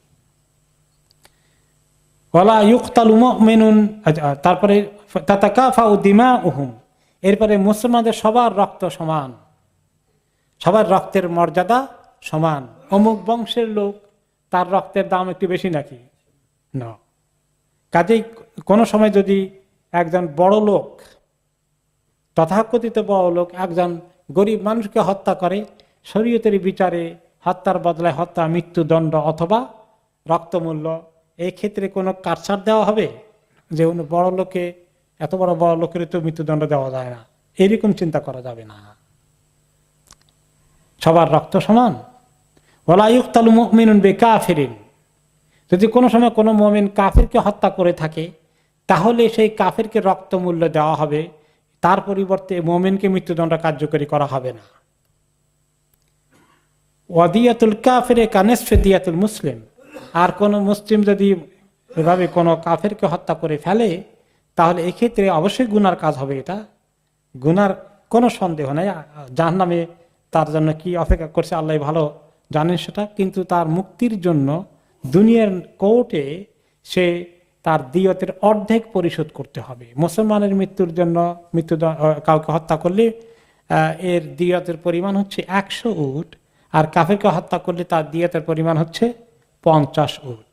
ওয়ালা ইউকতালু মুমিনুন, তারপরে তাতাকাফাউ দিমাউহুম, এরপরে মুসলমানদের সবার রক্ত সমান, সবার রক্তের মর্যাদা সমান। অমুক বংশের লোক, তার রক্তের দাম একটু বেশি নাকি? না। কাজেই কোনো সময় যদি একজন বড় লোক, তথাকথিত বড় লোক একজন গরিব মানুষকে হত্যা করে, শরীয়তের বিচারে হত্যার বদলায় হত্যা, মৃত্যুদণ্ড অথবা রক্তমূল্য, এই ক্ষেত্রে কোনো কাটছাড় দেওয়া হবে? যে বড় লোকে, এত বড় বড় লোকের তো মৃত্যুদণ্ড দেওয়া যায় না, এরকম চিন্তা করা যাবে না। সবার রক্ত সমান। ওয়ালা ইউকতালু মুমিনুন বিকাফিরিন, যদি কোনো সময় কোনো মুমিন কাফিরকে হত্যা করে থাকে, তাহলে সেই কাফিরকে রক্তমূল্য দেওয়া হবে, তার পরিবর্তে মুমিনকে মৃত্যুদণ্ড কার্যকরী করা হবে না। ওয়াদিয়াতুল কাফিরে কানিসফি দিয়াতুল মুসলিম, আর কোন মুসলিম যদি এভাবে কোনো কাফিরকে হত্যা করে ফেলে, তাহলে এক্ষেত্রে অবশ্যই গুনার কাজ হবে। এটা গুনার কোনো সন্দেহ নাই। জাহান্নামে তার জন্য কি অপেক্ষা করছে আল্লাহ ভালো জানেন সেটা, কিন্তু তার মুক্তির জন্য দুনিয়ার কোর্টে সে তার দিয়তের অর্ধেক পরিশোধ করতে হবে। মুসলমানের মৃত্যুর জন্য, মৃত্যু কাউকে হত্যা করলে এর দিয়তের পরিমাণ হচ্ছে একশো উট, আর কাফিরকে হত্যা করলে তার দিয়তের পরিমাণ হচ্ছে পঞ্চাশ উট।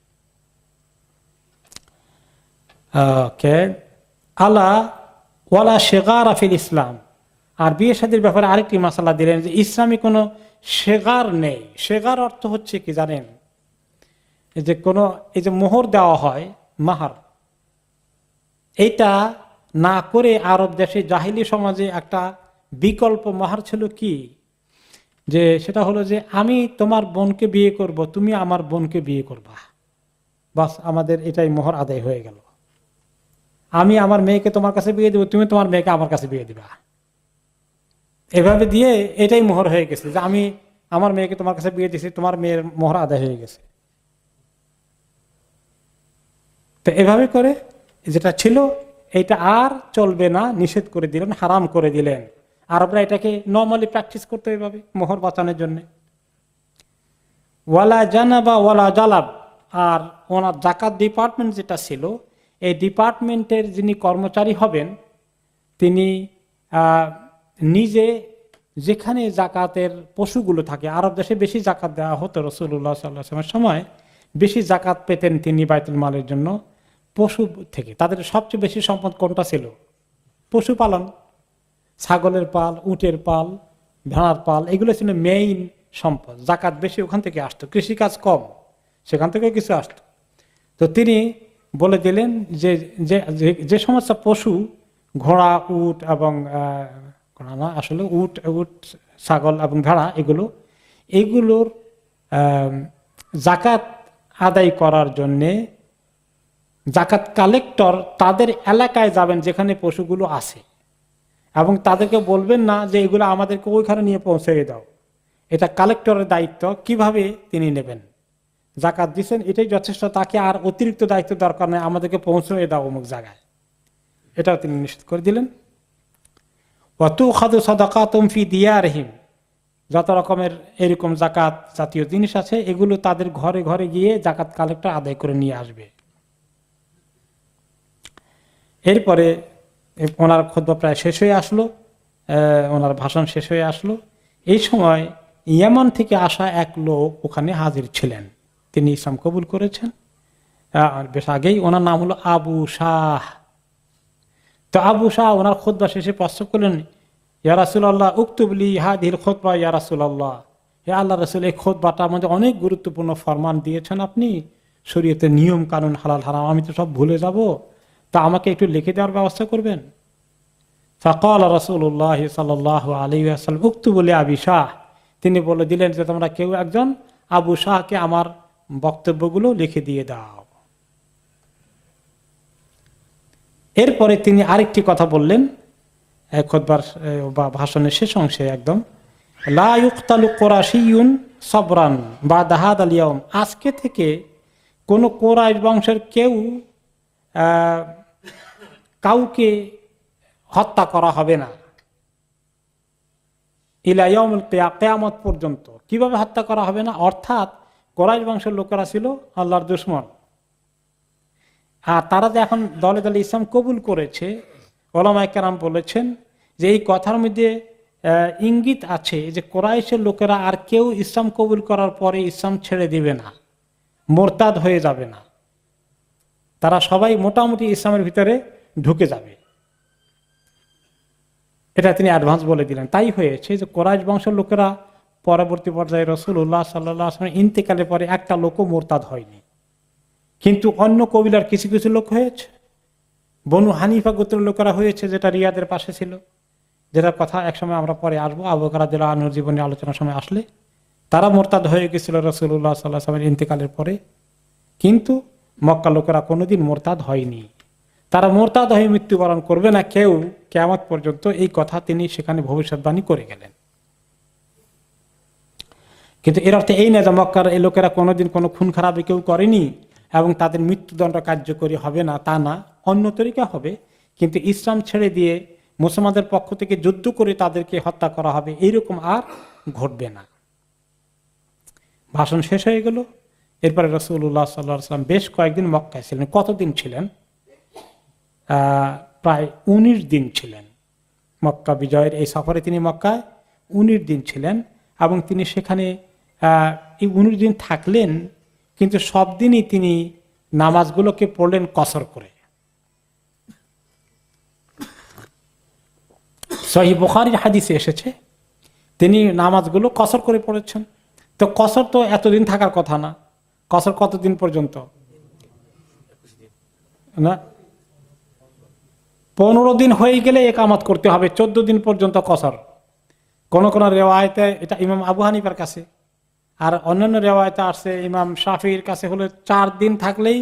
ওকে, আলা ওয়ালা শেগারা ফিল ইসলাম। আর বিয়ে শাদীর ব্যাপারে আরেকটি মাসালা দিলেন যে ইসলামে কোনো শেগার নেই। শেগার অর্থ হচ্ছে কি জানেন? এই যে কোনো এই যে মোহর দেওয়া হয়, মাহার, এইটা না করে আরব দেশে জাহিলি সমাজে একটা বিকল্প মাহার ছিল কি, যে সেটা হলো যে আমি তোমার বোনকে বিয়ে করব, তুমি আমার বোনকে বিয়ে করবা, বাস আমাদের এটাই মোহর আদায় হয়ে গেল। আমি আমার মেয়েকে তোমার কাছে বিয়ে দেবো, তুমি তোমার মেয়েকে আমার কাছে বিয়ে দিবা। এভাবে দিয়ে এটাই মোহর হয়ে গেছে যে আমি আমার মেয়েকে তোমার কাছে বিয়ে দিছি, তোমার মেয়ের মোহর আদায় হয়ে গেছে। তো এভাবে করে যেটা ছিল এটা আর চলবে না, নিষেধ করে দিলেন, হারাম করে দিলেন। আরবরা এটাকে নর্মালি প্র্যাকটিস করতে এভাবে মোহর বাঁচানোর জন্য। ওয়ালা জানাবা ওয়ালা জালাব, আর ওনার জাকাত ডিপার্টমেন্ট যেটা ছিল, এই ডিপার্টমেন্টের যিনি কর্মচারী হবেন তিনি নিজে যেখানে জাকাতের পশুগুলো থাকে, আরব দেশে বেশি জাকাত দেওয়া হতো, রাসূলুল্লাহ সাল্লাল্লাহু আলাইহি ওয়াসাল্লামের সময় বেশি জাকাত পেতেন তিনি বাইতুল মালের জন্য পশু থেকে। তাদের সবচেয়ে বেশি সম্পদ কোনটা ছিল? পশুপালন। ছাগলের পাল, উটের পাল, ভেড়ার পাল, এগুলো ছিল মেইন সম্পদ। জাকাত বেশি ওখান থেকে আসতো, কৃষিকাজ কম, সেখান থেকে কিছু আসতো। তো তিনি বলে দিলেন যে যে সমস্ত পশু, ঘোড়া, উট এবং ঘোড়া না আসলে উট উট ছাগল এবং ভেড়া, এগুলো এগুলোর জাকাত আদায় করার জন্যে জাকাত কালেক্টর তাদের এলাকায় যাবেন যেখানে পশুগুলো আছে, এবং তাদেরকে বলবেন না যে এগুলো আমাদেরকে ওইখানে নিয়ে পৌঁছে দাও। এটা কালেক্টরের দায়িত্ব। কিভাবে তিনি নেবেন? জাকাত দিচ্ছেন এটাই যথেষ্ট, তাকে আর অতিরিক্ত দায়িত্ব দরকার নেই, আমাদেরকে পৌঁছে দাও অমুক জায়গায়। এটাও তিনি নিষেধ করে দিলেন। ওয়াতুখাযু সাদাকাতুম ফি দিয়ারিহিম, যত রকমের এরকম জাকাত জাতীয় জিনিস আছে এগুলো তাদের ঘরে ঘরে গিয়ে জাকাত কালেক্টর আদায় করে নিয়ে আসবে। এরপরে ওনার খুতবা প্রায় শেষ হয়ে আসলো, ওনার ভাষণ শেষ হয়ে আসলো। এই সময় ইয়েমন থেকে আসা এক লোক ওখানে হাজির ছিলেন, তিনি ইসলাম কবুল করেছেন বেশ আগেই। ওনার নাম হলো আবু শাহ। তো আবু শাহ ওনার খুতবা শেষে প্রশ্ন করলেন, ইয়া রাসূলুল্লাহ উকতুবলি হাদিহিল খুতবা ইয়া রাসূলুল্লাহ, হে আল্লাহ রাসূল, এই খুতবাটা আমাদের অনেক গুরুত্বপূর্ণ ফরমান দিয়েছেন আপনি, শরীয়তের নিয়ম কানুন, হালাল হারাম আমি তো সব ভুলে যাব, তা আমাকে একটু লিখে দেওয়ার ব্যবস্থা করবেন। ফাকাল রাসূলুল্লাহ সাল্লাল্লাহু আলাইহি ওয়াসাল্লাম উকতুবু লি আবি শাহ, তিনি বলে দিলেন যে তোমরা কেউ একজন আবু শাহকে আমার বক্তব্যগুলো লিখে দিয়ে দাও। এরপরে তিনি আরেকটি কথা বললেন খুতবার বা ভাষণের শেষ অংশে একদম, লা ইউকতালু কুরাশিয়ুন সবরান বাদা হাদাল ইয়াউম, আজকে থেকে কোন কুরাইশ বংশের কেউ আহ কাউকে হত্যা করা হবে না ইলা ইয়াউমুল কিয়ামত পর্যন্ত। কিভাবে হত্যা করা হবে না? অর্থাৎ কুরাইশ বংশের লোকেরা ছিল আল্লাহর দুশমন, আর তারা যে এখন দলে দলে ইসলাম কবুল করেছে, ওলামায়ে কেরাম বলেছেন যে এই কথার মধ্যে ইঙ্গিত আছে যে কুরাইশের লোকেরা আর কেউ ইসলাম কবুল করার পরে ইসলাম ছেড়ে দিবে না, মোরতাদ হয়ে যাবে না, তারা সবাই মোটামুটি ইসলামের ভিতরে ঢুকে যাবে। এটা তিনি অ্যাডভান্স বলে দিলেন। তাই হয়েছে যে কুরাইশ বংশের লোকেরা পরবর্তী পর্যায়ে রাসূলুল্লাহ সাল্লাল্লাহু আলাইহি ওয়াসাল্লাম ইন্তেকালের পরে একটা লোকও মোরতাদ হয়নি, কিন্তু অন্য কবিলার কিছু কিছু লোক হয়েছে। বনু হানিফা গোত্রের লোকেরা হয়েছে, যেটা রিয়াদের পাশে ছিল, যেটার কথা একসময় আমরা পরে আসবো, আবু বকর রাদিয়াল্লাহু আনহুর জীবনী আলোচনার সময় আসলে। তারা মোরতাদ হয়ে গেছিল রাসূলুল্লাহ সাল্লাল্লাহু আলাইহি ওয়াসাল্লামের ইন্তেকালের পরে, কিন্তু মক্কা লোকেরা কোনোদিন মোরতাদ হয়নি। তারা মোরতাদ হয়ে মৃত্যুবরণ করবে না কেউ কিয়ামত পর্যন্ত, এই কথা তিনি সেখানে ভবিষ্যৎবাণী করে গেলেন। কিন্তু এর অর্থে এই না যে মক্কার এই লোকেরা কোনোদিন কোনো খুন খারাপি কেউ করেনি এবং তাদের মৃত্যুদণ্ড কার্যকরী হবে না, তা না, অন্য তরিকা হবে। কিন্তু ইসলাম ছেড়ে দিয়ে মুসলমানদের পক্ষ থেকে যুদ্ধ করে তাদেরকে হত্যা করা হবে, এইরকম আর ঘটবে না। ভাষণ শেষ হয়ে গেল। এরপরে রাসূলুল্লাহ সাল্লাল্লাহু আলাইহি ওয়াসাল্লাম বেশ কয়েকদিন মক্কায় ছিলেন। কতদিন ছিলেন? আহ প্রায় উনিশ দিন ছিলেন। মক্কা বিজয়ের এই সফরে তিনি মক্কায় উনিশ দিন ছিলেন, এবং তিনি সেখানে আহ এই উনিশ দিন থাকলেন, কিন্তু সব দিনই তিনি নামাজগুলোকে পড়লেন কসর করে। সহিহ বুখারীর হাদিসে এসেছে তিনি নামাজগুলো কসর করে পড়েছেন। তো কসর তো এতদিন থাকার কথা না। কসর কতদিন পর্যন্ত? না, পনেরো দিন হয়ে গেলে ইকামত করতে হবে, চোদ্দ দিন পর্যন্ত কসর। কোন কোন রেওয়ায়েতে এটা ইমাম আবু হানিফার কাছে, আর অন্যান্য রেওয়ায়েতে আসছে ইমাম শাফির কাছে হলে চার দিন থাকলেই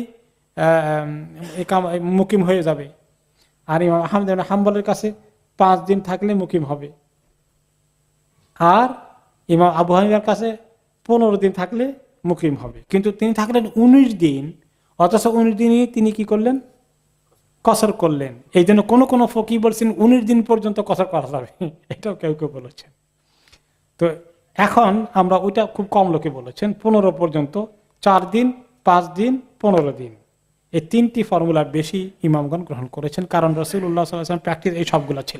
মুকিম হয়ে যাবে, আর ইমাম আহমদ ইবনে হাম্বলের কাছে পাঁচ দিন থাকলে মুকিম হবে, আর ইমাম আবু হানিফার কাছে পনেরো দিন থাকলে মুকিম হবে। কিন্তু তিনি থাকলেন উনিশ দিন, অথচ উনিশ দিনই তিনি কি করলেন? কসর করলেন। এই জন্য কোনো কোনো ফকি বলছেন উনিশ দিন পর্যন্ত কসর করা যাবে, এটাও কেউ কেউ বলেছেন। তো এখন আমরা ওইটা খুব কম লোকে বলেছেন, পনেরো পর্যন্ত, চার দিন, পাঁচ দিন, পনেরো দিন, এই তিনটি ফর্মুলার বেশি ইমামগণ গ্রহণ করেছেন, কারণ রাসূলুল্লাহ সাল্লাল্লাহু আলাইহি ওয়াসাল্লাম প্র্যাকটিস এই সবগুলো ছিল।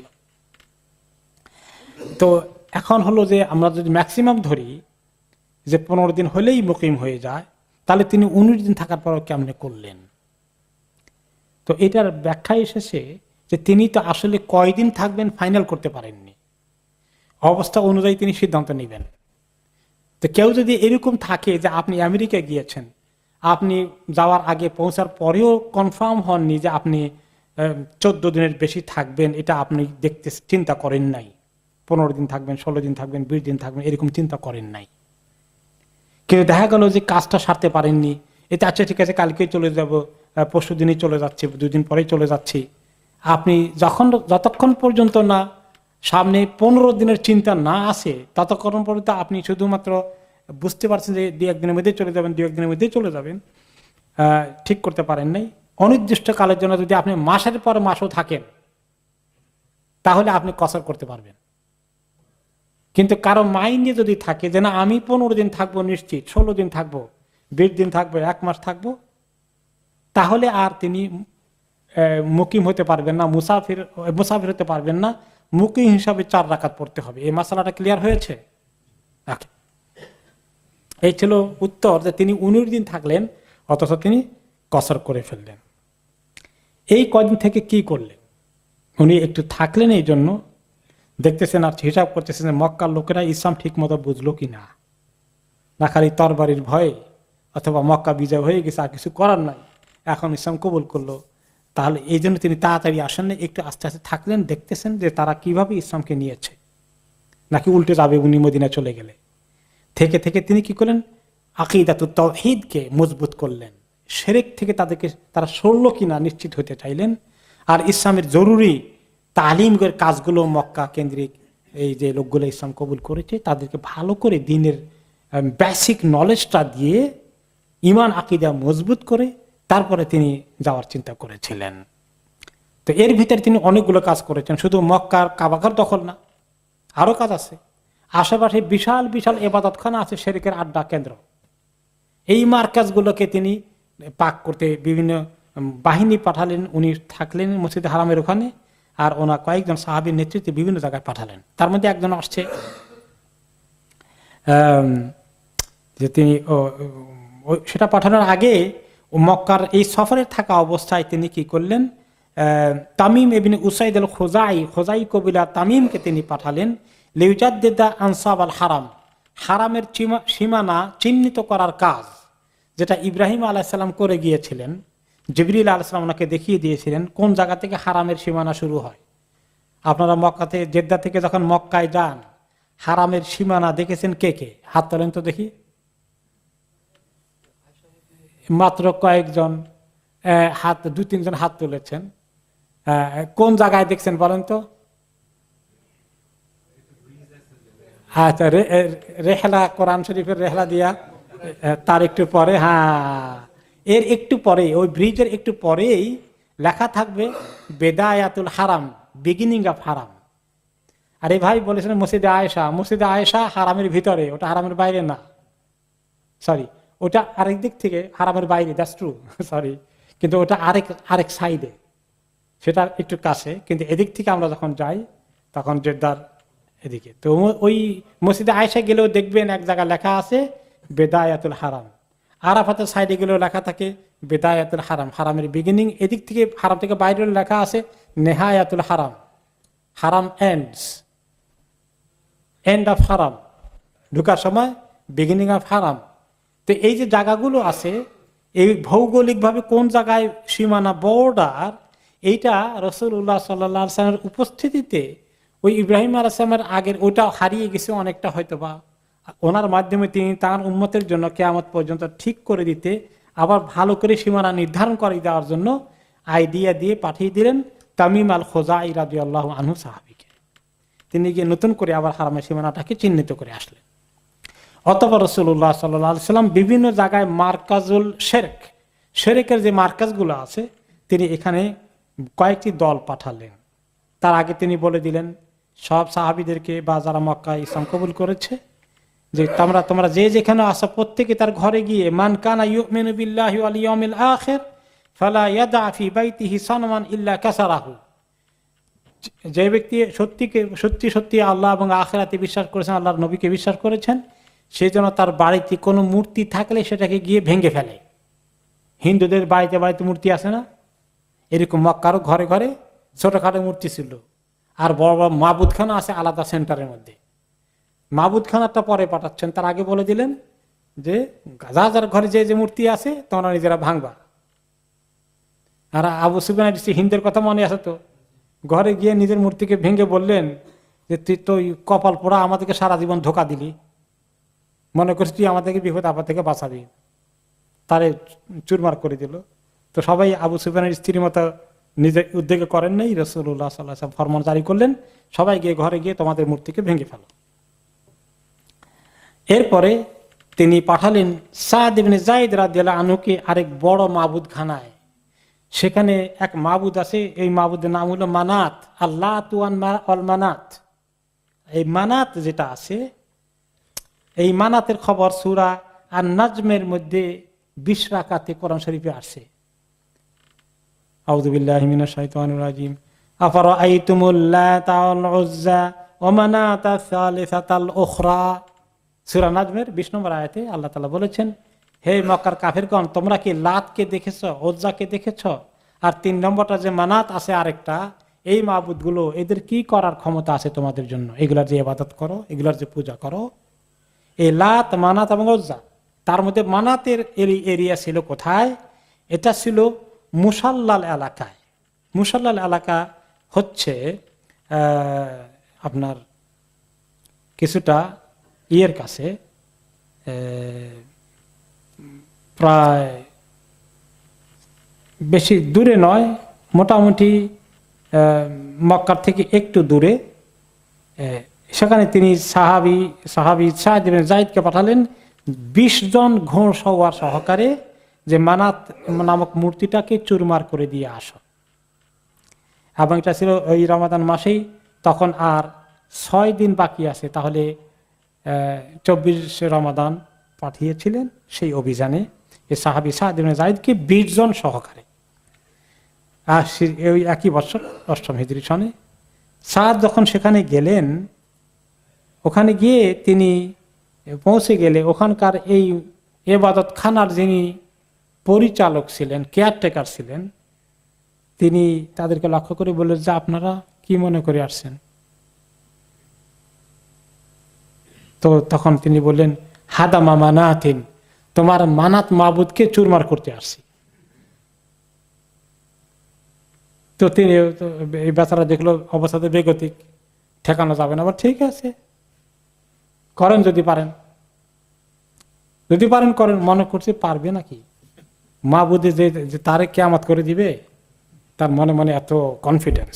তো এখন হলো যে আমরা যদি ম্যাক্সিমাম ধরি যে পনেরো দিন হলেই মুকিম হয়ে যায়, তাহলে তিনি উনিশ দিন থাকার পরও কেমনে করলেন? তো এটার ব্যাখ্যা এসেছে যে তিনি তো আসলে কয়দিন থাকবেন ফাইনাল করতে পারেননি, অবস্থা অনুযায়ী তিনি সিদ্ধান্ত নেবেন। তো কেউ যদি এরকম থাকে যে আপনি আমেরিকা গিয়েছেন, আপনি যাওয়ার আগে পৌঁছার পরেও কনফার্ম হননি যে আপনি চোদ্দ দিনের বেশি থাকবেন, এটা আপনি দেখতে চিন্তা করেন নাই, পনেরো দিন থাকবেন, ষোলো দিন থাকবেন, বিশ দিন থাকবেন, এরকম চিন্তা করেন নাই, কিন্তু দেখা গেল যে কাজটা সারতে পারেননি, এটা আচ্ছা ঠিক আছে কালকেই চলে যাব, পরশু দিনই চলে যাচ্ছি, দুদিন পরেই চলে যাচ্ছি, আপনি যখন যতক্ষণ পর্যন্ত না সামনে পনেরো দিনের চিন্তা না আসে ততক্ষণ পর্যন্ত আপনি শুধুমাত্র বুঝতে পারছেন যে দু একদিনের মধ্যেই চলে যাবেন, দু একদিনের মধ্যেই চলে যাবেন, ঠিক করতে পারেন নাই। অনির্দিষ্ট কালের জন্য যদি আপনি মাসের পর মাসও থাকেন তাহলে আপনি কসর করতে পারবেন। কিন্তু কারো মাইন্ডে যদি থাকে যে না আমি পনেরো দিন থাকবো নিশ্চিত, ষোলো দিন থাকবো, বিশ দিন থাকবো, এক মাস থাকবো, তাহলে আর তিনি মুকিম হতে পারবেন না, মুসাফির মুসাফির হতে পারবেন না, মুকিম হিসাবে চার রাকাত পড়তে হবে। এই মাসালাটা ক্লিয়ার হয়েছে? এই ছিল উত্তর, যে তিনি উনিশ দিন থাকলেন অথচ তিনি কসর করে ফেললেন। এই কদিন থেকে কি করলেন? উনি একটু থাকলেন, এই জন্য দেখতেছেন আর হিসাব করতেছেন মক্কার লোকেরা ইসলাম ঠিক মতো বুঝলো কিনা, না খালি তরবারির ভয়ে অথবা মক্কা বিজয় হয়ে গেছে আর কিছু করার নাই, এখন ইসলাম কবুল করলো, তাহলে এই জন্য তিনি তাড়াতাড়ি আসেন না, একটু আস্তে আস্তে থাকলেন, দেখতেছেন যে তারা কিভাবে ইসলামকে নিয়েছে, নাকি উল্টে যাবে উনি মদিনা চলে গেলে। থেকে থেকে তিনি কি করলেন? আকীদাতুত তাওহীদকে মজবুত করলেন, শিরক থেকে তাদেরকে তারা সরলো কিনা নিশ্চিত হতে চাইলেন, আর ইসলামের জরুরি তালিমের কাজগুলো মক্কা কেন্দ্রিক এই যে লোকগুলো ইসলাম কবুল করেছে তাদেরকে ভালো করে দ্বীনের বেসিক নলেজটা দিয়ে ঈমান আকীদা মজবুত করে তারপরে তিনি যাওয়ার চিন্তা করেছিলেন। তো এর ভিতরে তিনি অনেকগুলো কাজ করেছেন, শুধু মক্কার কাবাঘর দখল না, আরো কাজ আছে। আশেপাশে বিশাল বিশাল ইবাদতখানা আছে, শিরকের আড্ডা কেন্দ্র। এই মার্কাজগুলোকে তিনি পাক করতে বিভিন্ন বাহিনী পাঠালেন, উনি থাকলেন মসজিদ হারামের ওখানে, আর ওনার কয়েকজন সাহাবীর নেতৃত্বে বিভিন্ন জায়গায় পাঠালেন। তার মধ্যে একজন আসছে যে তিনি সেটা পাঠানোর আগে মক্কার এই সফরে থাকা অবস্থায় তিনি কি করলেন, Tamim ibn Usaid al Khuzai Khuzai কবিলা তামিমকে তিনি পাঠালেন লিউজাদ্দিদা আনসাব আল হারাম, হারামের সীমানা চিহ্নিত করার কাজ, যেটা ইব্রাহিম আলাইহিস সালাম করে গিয়েছিলেন। জিবরিল আলাইহিস সালাম ওনাকে দেখিয়ে দিয়েছিলেন কোন জায়গা থেকে হারামের সীমানা শুরু হয়। আপনারা মক্কাতে জেদ্দা থেকে যখন মক্কায় যান, হারামের সীমানা দেখেছেন কে কে? হাত তোলেন তো দেখি। মাত্র কয়েকজন হাত, দুই তিনজন হাত তুলেছেন। কোন জায়গায় দেখছেন বলেন তো? আচ্ছা, রেহলা, কোরআন শরীফের রেহলা দিয়া তার একটু পরে, হ্যাঁ এর একটু পরে, ওই ব্রিজের একটু পরেই লেখা থাকবে বেদায়াতুল হারাম, বিগিনিং অফ হারাম। আরে ভাই বলেছেন মসজিদে আয়েশা, মসজিদে আয়েশা হারামের ভিতরে, ওটা হারামের বাইরে না, সরি ওটা আরেক দিক থেকে হারামের বাইরে, দ্যাটস ট্রু, সরি, কিন্তু ওটা আরেক আরেক সাইডে, সেটা একটু কাছে। কিন্তু এদিক থেকে আমরা যখন যাই তখন জেদ্দার এদিকে, তো ওই মসজিদে আয়েশা গেলেও দেখবেন এক জায়গায় লেখা আছে বেদায়াতুল হারাম। আরাফাতের সাইডে গেলেও লেখা থাকে বেদায়াতুল হারাম, হারামের বিগিনিং। এদিক থেকে হারাম থেকে বাইরে লেখা আছে নেহায়াতুল হারাম, হারাম এন্ডস, এন্ড অফ হারাম, ঢুকার সময় বিগিনিং অফ হারাম। তো এই যে জায়গাগুলো আছে, এই ভৌগোলিকভাবে কোন জায়গায় সীমানা, বর্ডার, এইটা রাসূলুল্লাহ সাল্লাল্লাহু আলাইহি ওয়াসাল্লামের উপস্থিতিতে ওই ইব্রাহিম আলাইহিস সালামের আগের ওটা হারিয়ে গেছে অনেকটা, হয়তো বা ওনার মাধ্যমে তিনি তার উম্মতের জন্য কিয়ামত পর্যন্ত ঠিক করে দিতে, আবার ভালো করে সীমানা নির্ধারণ করে দেওয়ার জন্য আইডিয়া দিয়ে পাঠিয়ে দিলেন তামিম আল খোজাই রাদিয়াল্লাহু আনহু সাহাবীকে। তিনি গিয়ে নতুন করে আবার হারামের সীমানাটাকে চিহ্নিত করে আসলেন। অতঃপর রাসূলুল্লাহ সাল্লাল্লাহু আলাইহি ওয়াসাল্লাম বিভিন্ন জায়গায় মার্কাজুল শিরক, শিরকের যে মার্কাজগুলো আছে, তিনি এখানে কয়েকটি দল পাঠালেন। তার আগে তিনি বলে দিলেন সব সাহাবীদেরকে বা যারা মক্কায় ইসলাম কবুল করেছে যে তোমরা তোমরা যে যেখানে আসো প্রত্যেকে তার ঘরে গিয়ে মান কানা ইউমিনু বিল্লাহি ওয়াল ইয়াউমিল আখির ফালা ইয়াদা ফি বাইতিহি সানমান ইল্লা কাসারাহু, যে ব্যক্তি সত্যিকে সত্যি সত্যি আল্লাহ এবং আখিরাতে বিশ্বাস করেছেন, আল্লাহর নবীকে বিশ্বাস করেছেন, সেই জন্য তার বাড়িতে কোনো মূর্তি থাকলে সেটাকে গিয়ে ভেঙে ফেলে। হিন্দুদের বাড়িতে বাড়িতে মূর্তি আছে না, এরকম মক্কারও ঘরে ঘরে ছোটখাটো মূর্তি ছিল, আর বড় বড় মাবুদখানা আছে আলাদা সেন্টারের মধ্যে। মাবুদখানাটা পরে পাঠাচ্ছেন, তার আগে বলে দিলেন যে যা যার ঘরে যে যে মূর্তি আছে তোমরা নিজেরা ভাঙবা। আর আবু সুফিয়ান হিন্দের কথা মনে আছে তো, ঘরে গিয়ে নিজের মূর্তিকে ভেঙে বললেন যে তুই তো কপাল পোড়া, আমাদেরকে সারা জীবন ধোকা দিলি, মনে করছিস তুই আমাদেরকে বিপদ আপদ থেকে বাঁচাবি, তারে চুরমার করে দিল। তো সবাই আবু সুফিয়ানের স্ত্রীর মতো নিজের উদ্যোগে করেন নাই, রাসূলুল্লাহ সাল্লাল্লাহু আলাইহি ওয়াসাল্লাম ফরমান জারি করলেন সবাই গিয়ে ঘরে গিয়ে তোমাদের মূর্তিকে ভেঙে ফেলো। এরপরে তিনি পাঠালেন সাদ ইবনে যায়েদ রাদিয়াল্লাহু আনহুকে আরেক বড় মাবুদখানায়। সেখানে এক মাবুদ আছে, এই মাবুদের নাম হলো মানাত, আল্লাহ তুয়ান অল মানাত। এই মানাত যেটা আছে, এই মানাতের খবর সূরা আর নাজমের মধ্যে বিশ রাকাতে কোরআন শরীফে আসে। আউযু বিল্লাহি মিনাশ শাইতানির রাজিম। আফারাআইতুমুল লাতা ওয়াল উজ্জা ওয়া মানাতা সালিসাতাল উখরা, সূরা নাজমের বিশ নম্বর আয়াতে আল্লাহ তাআলা বলেছেন, হে মক্কার কাফিরগণ, তোমরা কি লাতকে দেখেছো, উজ্জাকে দেখেছো, আর তিন নম্বরটা যে মানাত আছে আরেকটা, এই মাবুদগুলো, এদের কি করার ক্ষমতা আছে তোমাদের জন্য? এগুলার যে ইবাদত করো, এগুলার যে পূজা করো। এই লাত, মানাত এবং উজ্জা, তার মধ্যে মানাতের এরিয়া ছিল কোথায়? এটা ছিল মুসাল্লাল এলাকায়। মুসাল্লাল এলাকা হচ্ছে আপনার কিছুটা ইয়ের কাছে, প্রায় বেশি দূরে নয়, মোটামুটি মক্কার থেকে একটু দূরে, সেখানে তিনি সাহাবি সাহাবি সাঈদ ইবনে যায়েদকে পাঠালেন বিশ জন ঘোড়সওয়ার সহকারে, যে মানাত নামক মূর্তিটাকে চুরমার করে দিয়ে আসো। এবং এটা ছিল ওই রমাদান মাসেই, তখন আর ছয় দিন বাকি আছে, তাহলে চব্বিশে রমাদান পাঠিয়েছিলেন সেই অভিযানে এই সাহাবি সাঈদ ইবনে যায়েদকে বিশ জন সহকারে। আর ওই একই বছর অষ্টম হিজরি সনে সাদ যখন সেখানে গেলেন, ওখানে গিয়ে তিনি পৌঁছে গেলে ওখানকার এই ইবাদত খানার যিনি পরিচালক ছিলেন, কেয়ারটেকার ছিলেন, তিনি তাদেরকে লক্ষ্য করে বললেন যে আপনারা কি মনে করে আসছেন? তো তখন তিনি বললেন হাদা মামা না তিন, তোমার মানাত মাবুদকে চুরমার করতে আসছি। তো তিনি এই বেচারা দেখলো অবস্থাতে বেগতিক, ঠেকানো যাবে না, আবার ঠিক আছে করেন, যদি পারেন যদি পারেন করেন। মনে করছে পারবে নাকি, মাবুদে যে তারে কিয়ামত করে দিবে, তার মনে মনে এত কনফিডেন্স।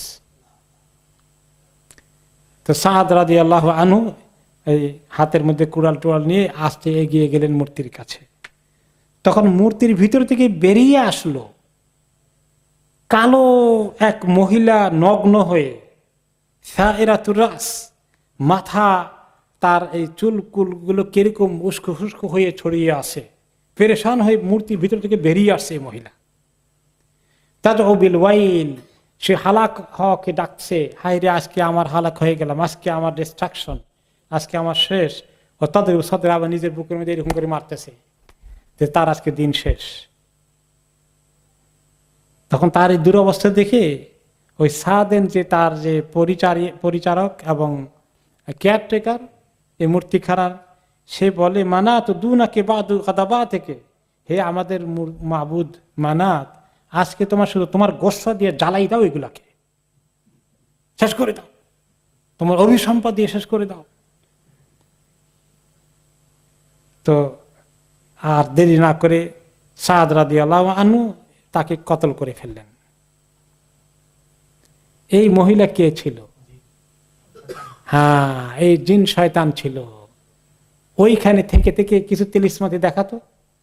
তো সাদ রাদিয়াল্লাহু আনহু এই হাতের মধ্যে কুড়াল টুড়াল নিয়ে আস্তে এগিয়ে গেলেন মূর্তির কাছে। তখন মূর্তির ভিতর থেকে বেরিয়ে আসলো কালো এক মহিলা, নগ্ন হয়ে, সাইরাতুর রাস, মাথা তার এই চুলকুলগুলো কিরকম উস্কো ফুস্কো হয়ে ছড়িয়ে আসে, পেরেশান হয়ে মূর্তির ভিতর থেকে বেরিয়ে আসছে এই মহিলা। তাদউ বিল ওয়াইল, সে হালাক হওয়াকে ডাকছে, হায় রে আজকে আমার হালাক হয়ে গেলাম, আজকে আমার ডিস্ট্রাকশন, আজকে আমার শেষ। ও তাদের সাথে আবার নিজের বুকের মধ্যে এরকম করে মারতেছে যে তার আজকে দিন শেষ। তখন তার এই দুরবস্থা দেখে ওই সাদেন, যে তার যে পরিচারী পরিচারক এবং কেয়ারটেকার এই মূর্তি খারার, সে বলে মানাত দু নাকে বাদু কাদাবা থেকে, হে আমাদের মাবুদ মানাত, আজকে তোমার শুধু তোমার গোস্বা দিয়ে জ্বালাই দাও, এগুলাকে শেষ করে দাও, তোমার অভিসম্পদ দিয়ে শেষ করে দাও। তো আর দেরি না করে সাদ রাদিয়াল্লাহু আনহু তাকে কতল করে ফেললেন। এই মহিলা কে ছিল? হ্যাঁ, এই জিন শয়তান ছিল। ওইখানে থেকে থেকে কিছু তিলিস্মাতি দেখাতো,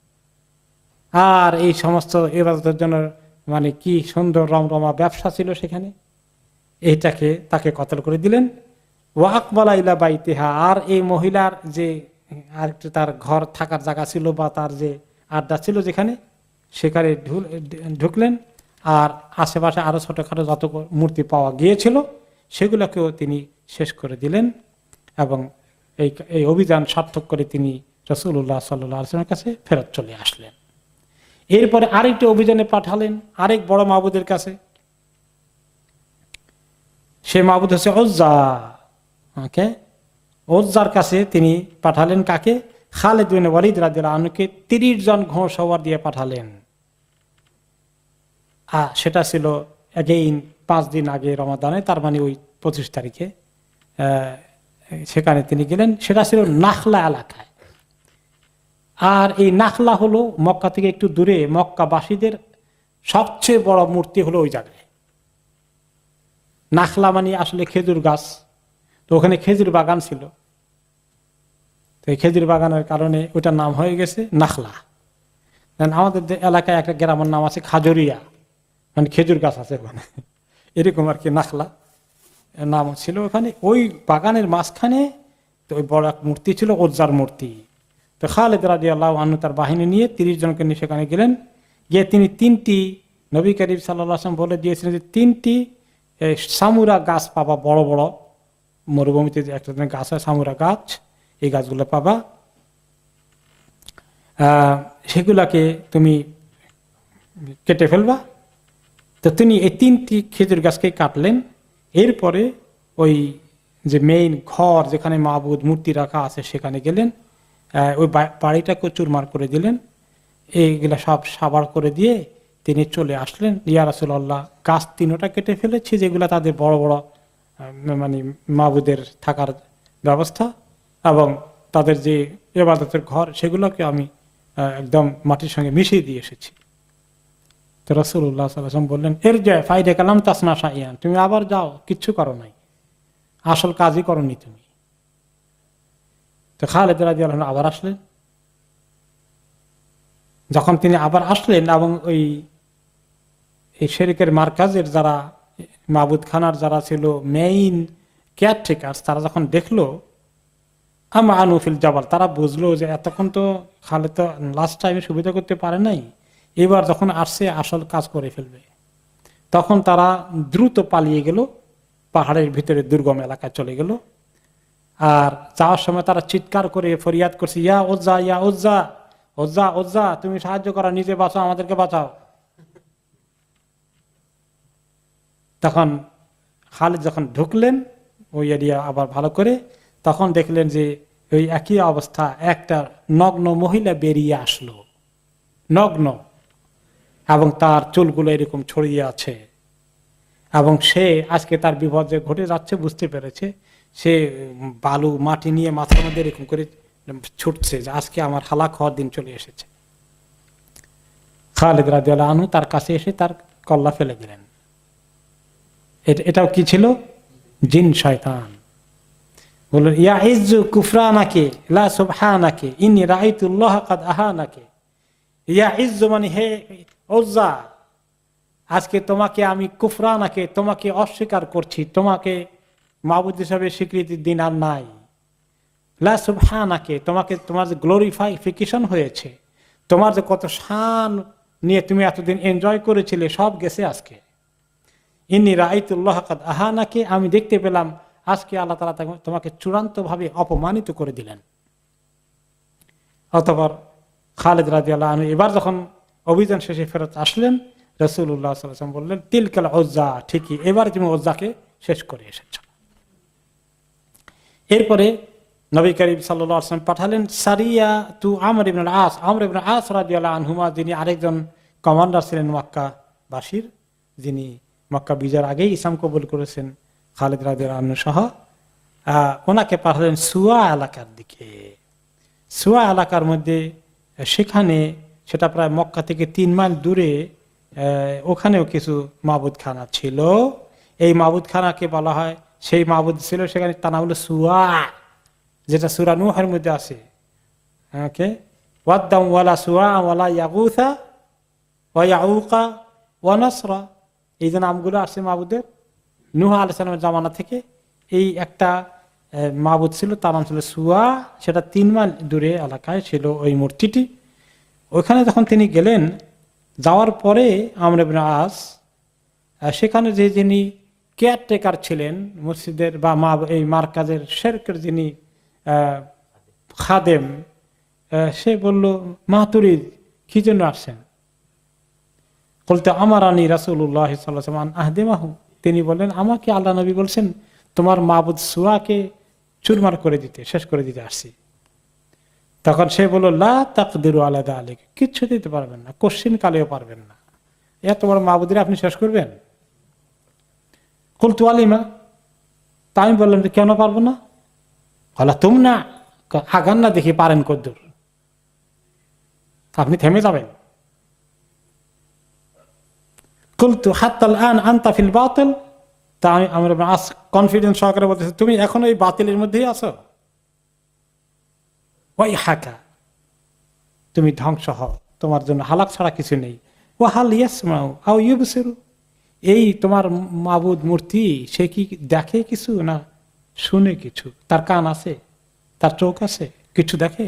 আর এই সমস্ত ইবাদতের জন্য মানে কি সুন্দর রমরমা ব্যবসা ছিল সেখানে, এইটাকে তাকে কতল করে দিলেন। ওয়া আকবালা ইলা বাইতিহা, আর এই মহিলার যে আরেকটু তার ঘর থাকার জায়গা ছিল বা তার যে আড্ডা ছিল যেখানে, সেখানে ঢুকলেন। আর আশেপাশে আরো ছোটখাটো যত মূর্তি পাওয়া গিয়েছিল সেগুলোকেও তিনি শেষ করে দিলেন এবং এই এই অভিযান সার্থক করে তিনি রাসূলুল্লাহ সাল্লাল্লাহু আলাইহি ওয়াসাল্লামের কাছে ফেরত চলে আসলেন। এরপরে আরেকটি অভিযানে পাঠালেন আরেক বড় মাবুদের কাছে। সে মাবুদ হচ্ছে উজ্জা। ওকে, উজ্জার কাছে তিনি পাঠালেন কাকে? খালিদ বিন ওয়ালিদ রাদিয়াল্লাহু আনহুকে তিরিশ জন ঘোড়সওয়ার দিয়ে পাঠালেন। আর সেটা ছিল এগেইন পাঁচ দিন আগে রমাদানে, তার মানে ওই পঁচিশ তারিখে সেখানে তিনি গেলেন। সেটা ছিল নাখলা এলাকায়। আর এই নাখলা হলো মক্কা থেকে একটু দূরে, মক্কাবাসীদের সবচেয়ে বড় মূর্তি হলো ওই জায়গায়। নাখলা মানে আসলে খেজুর গাছ, তো ওখানে খেজুর বাগান ছিল, তো এই খেজুর বাগানের কারণে ওইটার নাম হয়ে গেছে নাখলা। আমাদের এলাকায় একটা গ্রামের নাম আছে খাজুরিয়া, মানে খেজুর গাছ আছে ওখানে, এরকম আর কি নাখলা নাম ছিল ওখানে। ওই বাগানের মাঝখানে তো ওই বড় এক মূর্তি ছিল, উজ্জার মূর্তি। তো খালিদ রাদিয়াল্লাহু আনহু তার বাহিনী নিয়ে তিরিশ জনকে নিয়ে সেখানে গেলেন। গিয়ে তিনি তিনটি, নবী করিম সাল্লাল্লাহু আলাইহি ওয়াসাল্লাম বলে দিয়েছিলেন যে তিনটি সামুরা গাছ পাবা, বড় বড় মরুভূমিতে যে একটা গাছ হয় সামুরা গাছ, এই গাছগুলো পাবা, সেগুলাকে তুমি কেটে ফেলবা। তো তিনি এই তিনটি খেজুর গাছকে কাটলেন। এরপরে ওই যে মেইন ঘর যেখানে মাবুদ মূর্তি রাখা আছে সেখানে গেলেন, ওই বাড়িটাকে চুরমার করে দিলেন। এইগুলা সব সাবার করে দিয়ে তিনি চলে আসলেন। ইয়া রাসূলুল্লাহ, গাছ তিনটা কেটে ফেলেছি যেগুলা তাদের বড় বড় মানে মাবুদের থাকার ব্যবস্থা এবং তাদের যে ইবাদতের ঘর, সেগুলোকে আমি একদম মাটির সঙ্গে মিশিয়ে দিয়ে এসেছি। তো রাসূলুল্লাহ সাল্লাল্লাহু আলাইহি ওয়াসাল্লাম বললেন, এর জয় ফাইদে কালাম তাসনা শাইয়ান, তুমি আবার যাও, কিচ্ছু করো নাই, আসল কাজই করনি তুমি। তো খালিদ রাদিয়াল্লাহু আনহু আবার আসলেন। যখন তিনি আবার আসলেন এবং ওই এই শিরকের মার্কাজের যারা মাবুদ খানার যারা ছিল মেইন কেয়ারটেকার, তারা যখন দেখলো আমা আনুফিল জাবাল, তারা বুঝলো যে এতক্ষণ তো খালিদ তো লাস্ট টাইমে সুবিধা করতে পারে নাই, এবার যখন আসছে আসল কাজ করে ফেলবে। তখন তারা দ্রুত পালিয়ে গেল, পাহাড়ের ভিতরে দুর্গম এলাকায় চলে গেল। আর যাওয়ার সময় তারা চিৎকার করে ফরিয়াদ করছে, ইয়া ওজ্জা ইয়া ওজ্জা, ওজ্জা ওজ্জা, তুমি সাহায্য করো, নিজে বাঁচাও, আমাদেরকে বাঁচাও। তখন খালিদ যখন ঢুকলেন ওই এরিয়া আবার ভালো করে, তখন দেখলেন যে ওই একই অবস্থা, একটা নগ্ন মহিলা বেরিয়ে আসলো, নগ্ন, এবং তার চুলগুলো এরকম ছড়িয়ে আছে, এবং সে আজকে তার বিপদ যে ঘটে যাচ্ছে বুঝতে পেরেছে। সে বালু মাটি নিয়ে মাথার মধ্যে এরকম করে ছুটছে যে আজকে আমার হালাক হওয়ার দিন চলে এসেছে। খালিদ রাদিয়াল্লাহু আনহু তার কাছে এসে তার কল্লা ফেলে দিলেন। এটাও কি ছিল? জিন শয়তান। বললেন, ইয়া ইজ্জু কুফরানাকে লা সুবহানাকে ইন্নী রাআইতুল্লাহ কাদ আহানাকে। ইয়া ইজ্জু মানে হে ওজ্জা, আজকে তোমাকে আমি কুফরানাকে, তোমাকে অস্বীকার করছি, তোমাকে মাবুদ হিসাবে স্বীকৃতি দিন আর নাই। লা সুবহানাকে, তোমাকে তোমার যে গ্লোরিফাইফিকেশন হয়েছে, তোমার যে কত শান নিয়ে তুমি এতদিন এনজয় করেছিলে, সব গেছে আজকে। ইন্নী রাআইতুল্লাহ কাদ আহানাকে, আমি দেখতে পেলাম আজকে আল্লাহ তাআলা তোমাকে চূড়ান্ত ভাবে অপমানিত করে দিলেন। অতঃপর খালিদ রাদিয়াল্লাহু আনহু এবার যখন অভিযান শেষে ফেরত আসলেন, রাসূলুল্লাহ সাল্লাল্লাহু আলাইহি ওয়াসাল্লাম বললেন, তিলকাল উজ্জা, ঠিকই, এবার তুমি উজ্জাকে শেষ করে এসেছো। এরপরে নবী করিম সাল্লাল্লাহু আলাইহি ওয়াসাল্লাম পাঠালেন সারিয়া তু আমর ইবনে আস, আমর ইবনে আস রাদিয়াল্লাহু আনহুমা, যিনি আরেকজন কমান্ডার ছিলেন মক্কা বাসীর, যিনি মক্কা বিজয়ের আগেই ইসলাম কবুল করেছেন খালিদ রাদিয়াল্লাহু আনহু সহ, ওনাকে পাঠালেন সুয়া এলাকার দিকে। সুয়া এলাকার মধ্যে সেখানে, সেটা প্রায় মক্কা থেকে তিন মাইল দূরে, ওখানেও কিছু মাবুদ খানা ছিল। এই মাবুদ খানাকে বলা হয়, সেই মাবুদ ছিল সেখানে, তার নাম হলো সুয়া, যেটা সূরা নূহের মধ্যে আছে। ওকে, ওয়াদ্দাম ওয়ালা সুয়া ওয়ালা ইয়াগুসা ওয়া ইয়াউকা ওয়া নাসরা, এই যে নামগুলো আসছে মাবুদের, নূহ আলাইহিস সালামের জামানা থেকে এই একটা মাবুদ ছিল, তার নাম ছিল সুয়া। সেটা তিন মাইল দূরে এলাকায় ছিল ওই মূর্তিটি। ওইখানে যখন তিনি গেলেন, যাওয়ার পরে আমর ইবনে আস, সেখানে যে যিনি কেয়ারটেকার ছিলেন মসজিদের বা মা এই মারকাজের শিরকের যিনি খাদেম, সে বলল, মাতুরিদ, কি জন্য আসছেন? বলতে আমারানি রাসূলুল্লাহ সাল্লাল্লাহু আলাইহি ওয়াসাল্লাম আহদিমাহু, তিনি বললেন, আমাকে আল্লাহ নবী বলছেন তোমার মাবুদ সুয়াকে চুরমার করে দিতে, শেষ করে দিতে আসছি। তখন সে বলল, লা তাকদিরু আলা যালিক, কিচ্ছু দিতে পারবেন না, কোশ্চিন কালেও পারবেন না, এত বড় মাবুদের আপনি শেষ করবেন? কুলতু আলিমা, তা আমি বললাম যে কেন পারবো না? বলা, তুম না আগান না, দেখি পারেন কদ্দুর, আপনি থেমে যাবেন। কুলতু হাত্তাল আন আনতা ফিল বাতিল, তা আমি আমরা কনফিডেন্স সহকারে বলতেছি, তুমি এখন এই বাতিলের মধ্যেই আছো। ওই হাকা, তুমি ধ্বংস হও, তোমার জন্য হালাক ছাড়া কিছু নেই। ও হাল ইয়াসমাউ আও ইউবসিরু, এই তোমার মাবুদ মূর্তি, সে কি দেখে কিছু না শুনে কিছু? তার কান আছে, তার চোখ আছে, কিছু দেখে?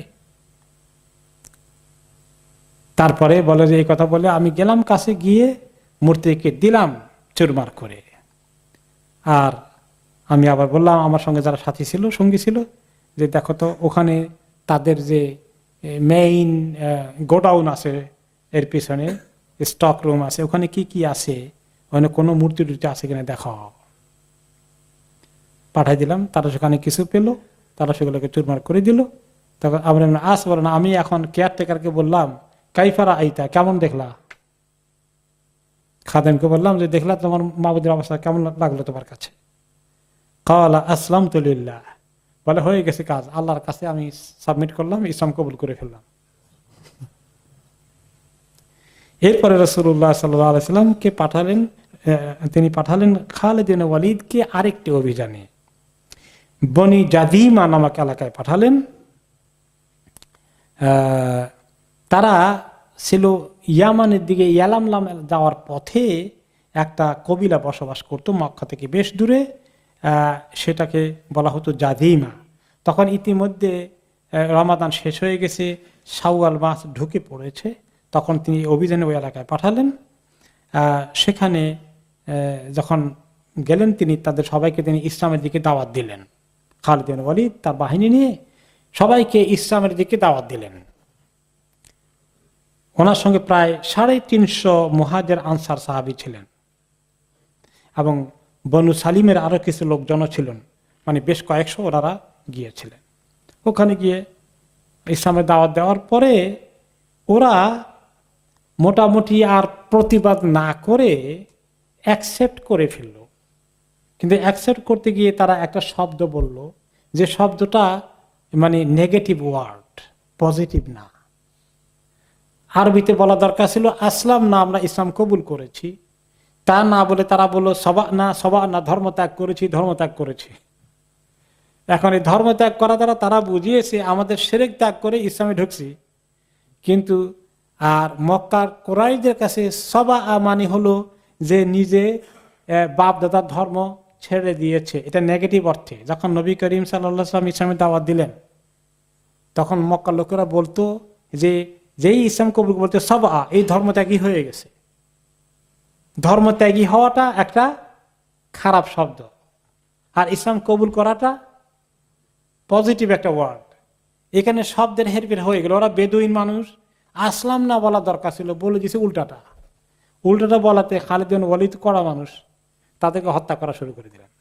তারপরে বলে যে এই কথা বলে আমি গেলাম কাছে, গিয়ে মূর্তিকে দিলাম চুরমার করে। আর আমি আবার বললাম আমার সঙ্গে যারা সাথী ছিল, সঙ্গী ছিল, যে দেখো তো ওখানে তাদের যে মেইন গোডাউন আছে, এর পিছনে স্টক রুম আছে, ওখানে কি কি আছে, ওখানে কোনো মূর্তি টুর্তি আছে কিনা দেখো। পাঠাই দিলাম, তারা সেখানে কিছু পেল, তারা সেগুলোকে চুরমার করে দিল। তখন আমরা আস বলেন, আমি এখন কেয়ারটেকারকে বললাম, কাইফারা আইতা, কেমন দেখলা? খাদেমকে বললাম যে দেখলা তোমার মাবুদের অবস্থা কেমন লাগলো তোমার কাছে? কালা আসলামতু লিল্লাহ, বলে হয়ে গেছে কাজ, আল্লাহর কাছে আমি সাবমিট করলাম, ইসলাম কবুল করে ফেললাম। এরপরে রাসূলুল্লাহ সাল্লাল্লাহু আলাইহি সাল্লামকে পাঠালেন, তিনি পাঠালেন খালিদ ইবনে ওয়ালিদকে আরেকটি অভিযানে, বনি জাদিমা নামক এলাকায় পাঠালেন। তারা ছিল ইয়ামানের দিকে, ইয়ালামলাম যাওয়ার পথে একটা কবিলা বসবাস করত মক্কা থেকে বেশ দূরে, সেটাকে বলা হতো জাদিমা। তখন ইতিমধ্যে রমাদান শেষ হয়ে গেছে, শাওয়াল মাস ঢুকে পড়েছে, তখন তিনি অভিযানে ওই এলাকায় পাঠালেন। সেখানে যখন গেলেন তিনি তাদের সবাইকে তিনি ইসলামের দিকে দাওয়াত দিলেন। খালিদ ইবনে ওয়ালিদ তার বাহিনী নিয়ে সবাইকে ইসলামের দিকে দাওয়াত দিলেন। ওনার সঙ্গে প্রায় সাড়ে তিনশো মুহাজির আনসার সাহাবী ছিলেন এবং বনু সালিমের আরো কিছু লোকজন ছিলেন, মানে বেশ কয়েকশো ওনারা গিয়েছিলেন। ওখানে গিয়ে ইসলামের দাওয়াত দেওয়ার পরে ওরা মোটামুটি আর প্রতিবাদ না করে অ্যাকসেপ্ট করে ফেলল। কিন্তু অ্যাকসেপ্ট করতে গিয়ে তারা একটা শব্দ বলল, যে শব্দটা মানে নেগেটিভ ওয়ার্ড, পজিটিভ না। আরবিতে বলা দরকার ছিল আসলাম না, আমরা ইসলাম কবুল করেছি। তা না বলে তারা বললো সবা না সবা না, ধর্ম ত্যাগ করেছি, ধর্ম ত্যাগ করেছি। এখন এই ধর্ম ত্যাগ করা দ্বারা তারা বুঝিয়েছে আমাদের শিরক ত্যাগ করে ইসলামে ঢুকছি। কিন্তু আর মক্কার কুরাইশদের কাছে সবা মানে হলো যে নিজে বাপ দাদার ধর্ম ছেড়ে দিয়েছে, এটা নেগেটিভ অর্থে। যখন নবী করিম সাল্লাল্লাহু আলাইহি ওয়াসাল্লাম ইসলামের দাওয়াত দিলেন, তখন মক্কার লোকেরা বলতো যে যেই ইসলাম কবুল বলতে সবা, এই ধর্মত্যাগী হয়ে গেছে। ধর্মত্যাগী হওয়াটা একটা খারাপ শব্দ, আর ইসলাম কবুল করাটা পজিটিভ একটা ওয়ার্ড। এখানে শব্দের হেরফের হয়ে গেল। ওরা বেদুইন মানুষ, আসলাম না বলা দরকার ছিল, বলে দিয়েছে উল্টাটা। উল্টাটা বলাতে খালিদ ইবনে ওয়ালিদ কড়া মানুষ, তাদেরকে হত্যা করা শুরু করে দিলেন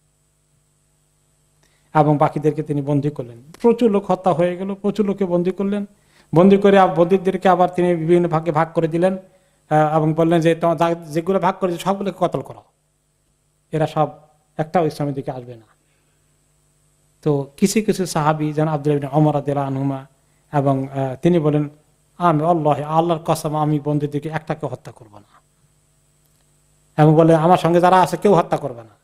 এবং বাকিদেরকে তিনি বন্দী করলেন। প্রচুর লোক হত্যা হয়ে গেল, প্রচুর লোককে বন্দী করলেন। বন্দী করে বন্দীদেরকে আবার তিনি বিভিন্ন ভাগে ভাগ করে দিলেন এবং বললেন যে তোমার যেগুলো ভাগ করেছে সবগুলোকে কতল করো, এরা সব একটাও ইসলামের দিকে আসবে না। তো কিছু কিছু সাহাবী যেন আব্দুল্লাহ ইবনে ওমর রাদিয়াল্লাহু আনহুমা, এবং তিনি বলেন আমি আল্লাহ আল্লাহর কসম আমি বন্দীদেরকে একটাকে হত্যা করব না, এবং বলে আমার সঙ্গে যারা আছে কেউ হত্যা করবে না।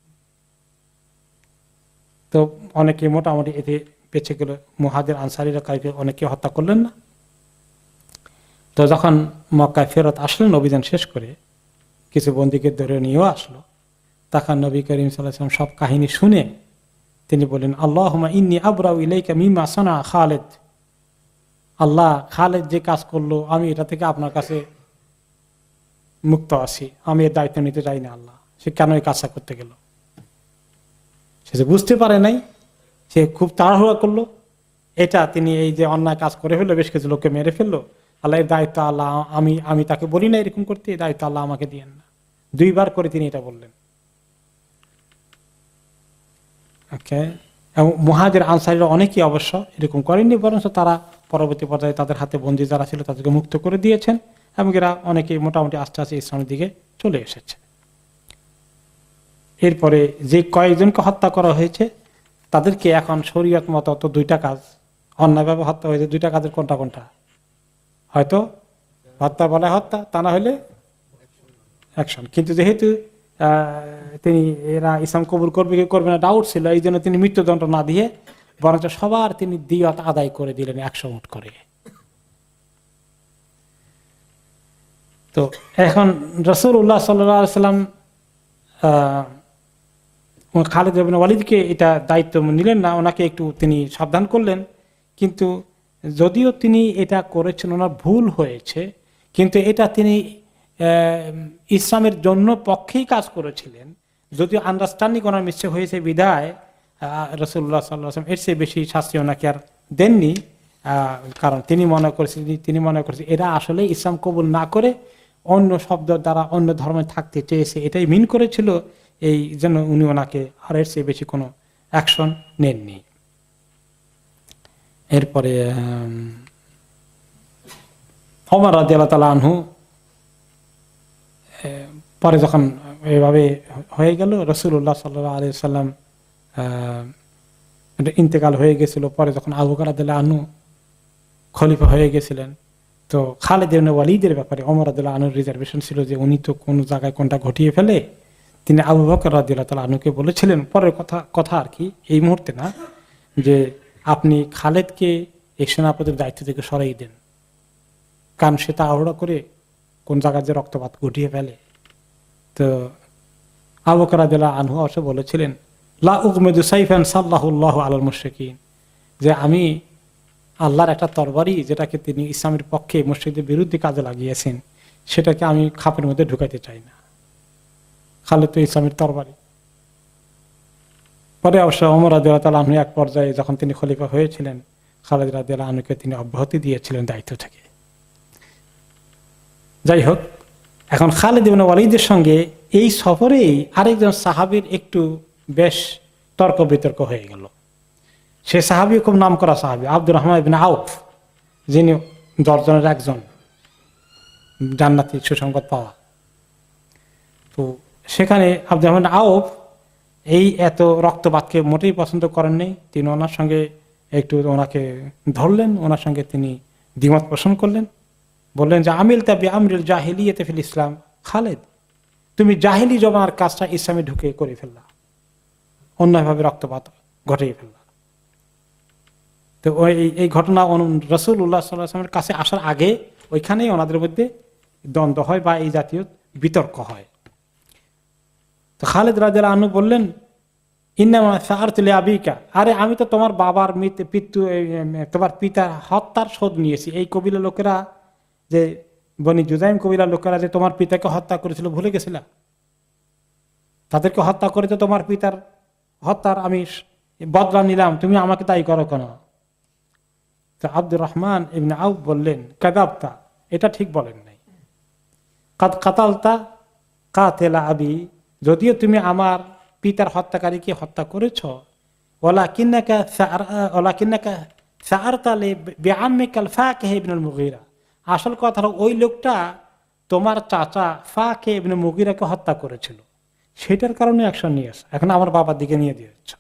তো অনেকে মোটামুটি এতে বেঁচে গেল, মুহাজির আনসারীরা কাউকে অনেকে হত্যা করলেন না। তো যখন মক্কায় ফেরত আসলেন অভিযান শেষ করে, কিছু বন্দীকে ধরে নিয়েও আসলো, তখন নবী করিম সাল্লাল্লাহু আলাইহি ওয়াসাল্লাম সব কাহিনী শুনে তিনি বলেন আল্লাহুম্মা ইন্নী আবরাউ ইলাইকা মিম্মা সানা খালিদ, আল্লাহ খালিদ যে কাজ করলো আমি এটা থেকে আপনার কাছে মুক্ত আছি, আমি এর দায়িত্ব নিতে চাই না। আল্লাহ সে কেন এই কাজটা করতে গেল, সে যে বুঝতে পারে নাই, সে খুব তাড়াহুড়া করলো। এটা তিনি এই যে অন্যায় কাজ করে ফেললো, বেশ কিছু লোককে মেরে ফেললো, আল্লাহ এর দায়িত্ব আল্লাহ আমি আমি তাকে বলি না এরকম করতে, এই দায়িত্ব আল্লাহ আমাকে দিয়েন না। দুইবার করে তিনি এটা বললেন। ওকে, এবং মুহাজির আনসারীরা অনেকেই অবশ্য এরকম করেননি, বরঞ্চ তারা পরবর্তী পর্যায়ে তাদের হাতে বন্দী যারা ছিল তাদেরকে মুক্ত করে দিয়েছেন, এবং এরা অনেকেই মোটামুটি আস্তে আস্তে ইসলামের দিকে চলে এসেছে। এরপরে যে কয়েকজনকে হত্যা করা হয়েছে তাদেরকে এখন শরীয়ত মতো তো দুইটা কাজ অন্যায়ভাবে হত্যা হয়েছে, দুইটা কাজের কোনটা কোনটা? হয়তো হত্যা বলা হত্যা, তা না হলে অ্যাকশন। কিন্তু যেহেতু তিনি এরা ইসলাম কবুল করবে কি করবে না ডাউট ছিল, এই জন্য তিনি মৃত্যুদণ্ড না দিয়ে বরঞ্চ সবার তিনি দিয়াত আদায় করে দিলেন একশো উট করে। তো এখন রাসূলুল্লাহ সাল্লাল্লাহু আলাইহি ওয়াসাল্লাম খালিদ ইবনে ওয়ালিদকে এটা দায়িত্ব নিলেন না, ওনাকে একটু তিনি সাবধান করলেন। কিন্তু যদিও তিনি এটা করেছেন, ওনার ভুল হয়েছে, কিন্তু এটা তিনি ইসলামের জন্য পক্ষেই কাজ করেছিলেন। যদিও আন্ডারস্ট্যান্ডিং ওনার মিস্টেক হয়েছে বিধায় রাসূলুল্লাহ সাল্লাল্লাহু আলাইহি ওয়াসাল্লাম এর চেয়ে বেশি শাস্তি ওনাকে আর দেননি, কারণ তিনি মনে করেছেন তিনি মনে করেছেন এরা আসলে ইসলাম কবুল না করে অন্য শব্দ দ্বারা অন্য ধর্মে থাকতে চেয়েছে, এটাই মিন করেছিল, এই জন্য উনি ওনাকে আর এর চেয়ে বেশি কোনো অ্যাকশন নেননি। এরপরে ওমর রাদিয়াল্লাহু তাআলা আনহু পরে যখন এভাবে হয়ে গেল, রাসূলুল্লাহ সাল্লাল্লাহু আলাইহি ওয়াসাল্লাম ইন্তেকাল হয়ে গেছিল, পরে যখন আবু বকর রাদিয়াল্লাহু আনহু খলিফা হয়ে গেছিলেন, তো খালিদ ইবনে ওয়ালিদের ব্যাপারে ওমর রাদিয়াল্লাহু আনহুর রিজার্ভেশন ছিল যে উনি তো কোন জায়গায় কোনটা ঘটিয়ে ফেলে। তিনি আবু বকর রাদিয়াল্লাহু তাআলা আনহুকে বলেছিলেন, পরের কথা কথা আর কি, এই মুহূর্তে না, যে আপনি খালিদকে এই সেনাপতির দায়িত্ব থেকে সরাই দেন, কারণ সে তাড়াহুড়া করে কোন জায়গায় যে রক্তপাত ঘটিয়ে ফেলে। তো আবু বকর রাদিয়াল্লাহু আনহু অবশ্য বলেছিলেন, লা উগমিদু সাইফান সাল্লাল্লাহু আলাল মুশরিকিন, যে আমি আল্লাহর একটা তরবারি যেটাকে তিনি ইসলামের পক্ষে মুশরিকদের বিরুদ্ধে কাজে লাগিয়েছেন, সেটাকে আমি খাপের মধ্যে ঢুকাইতে চাই না। খালিদ তো ইসলামের তরবারি। পরে অবশ্য ওমর রাদিয়াল্লাহু তাআলা আনহু এক পর্যায়ে যখন তিনি খলিফা হয়েছিলেন, খালিদ রাদিয়াল্লাহু আনহুকে তিনি অব্যাহতি দিয়েছিলেন দায়িত্ব থেকে। যাই হোক, এখন খালিদ ইবনে ওয়ালিদের সঙ্গে এই সফরেই আরেকজন সাহাবীর একটু বেশ তর্ক বিতর্ক হয়ে গেল। সে সাহাবী খুব নাম করা সাহাবী, আব্দুর রহমান ইবনে আউফ, যিনি দশজনের একজন, জান্নাতি সুসংবাদ পাওয়া। তো সেখানে আব্দুর রহমান আউফ এই এত রক্তপাতকে মোটেই পছন্দ করেননি। তিনি ওনার সঙ্গে একটু ওনাকে ধরলেন, ওনার সঙ্গে তিনি দ্বিমত পোষণ করলেন, বললেন যে আমিল তাবি আমরিল জাহিলিয়াতে ফিল ইসলাম, খালিদ তুমি জাহিলি জমানার কাজটা ইসলামে ঢুকে করে ফেললা, অন্যভাবে রক্তপাত ঘটিয়ে ফেললা। তো ওই এই ঘটনা রাসূলুল্লাহ সাল্লাল্লাহু আলাইহি ওয়াসাল্লামের কাছে আসার আগে ওইখানেই ওনাদের মধ্যে দ্বন্দ্ব হয় বা এই জাতীয় বিতর্ক হয়। তো খালিদ রাদিয়াল্লাহু আনহু বললেন, ইন্নামা সাআরতু লিআবিকা, আরে আমি তো তোমার বাবার মৃত্যু, তোমার পিতার হত্যার শোধ নিয়েছি। এই কবিলা লোকেরা, যে বনি জুজাইম কবিলার লোকেরা যে তোমার পিতাকে হত্যা করেছিল, ভুলে গেছিলা? তাদেরকে হত্যা করে তো তোমার পিতার হত্যার আমি বদলা নিলাম, তুমি আমাকে তাই করো কেন? তো আব্দুর রহমান ইবনে আউফ বললেন, কাযাবতা, এটা ঠিক বলেন নাই। কাদ কাতালতা কাতিলা আবি, যদিও তুমি আমার পিতার হত্যাকারীকে হত্যা করেছ, ওয়ালাকিন্নাকা ওয়ালাকিন্নাকা সাআরতা বিআম্মিকাল ফাকিহ ইবনুল মুগীরা, আসল কথা হলো ওই লোকটা তোমার চাচা ফাকিহ ইবনে মুগীরাকে হত্যা করেছিল, সেটার কারণে অ্যাকশন নিয়ে আসে, এখন আমার বাবার দিকে নিয়ে দিয়েছ।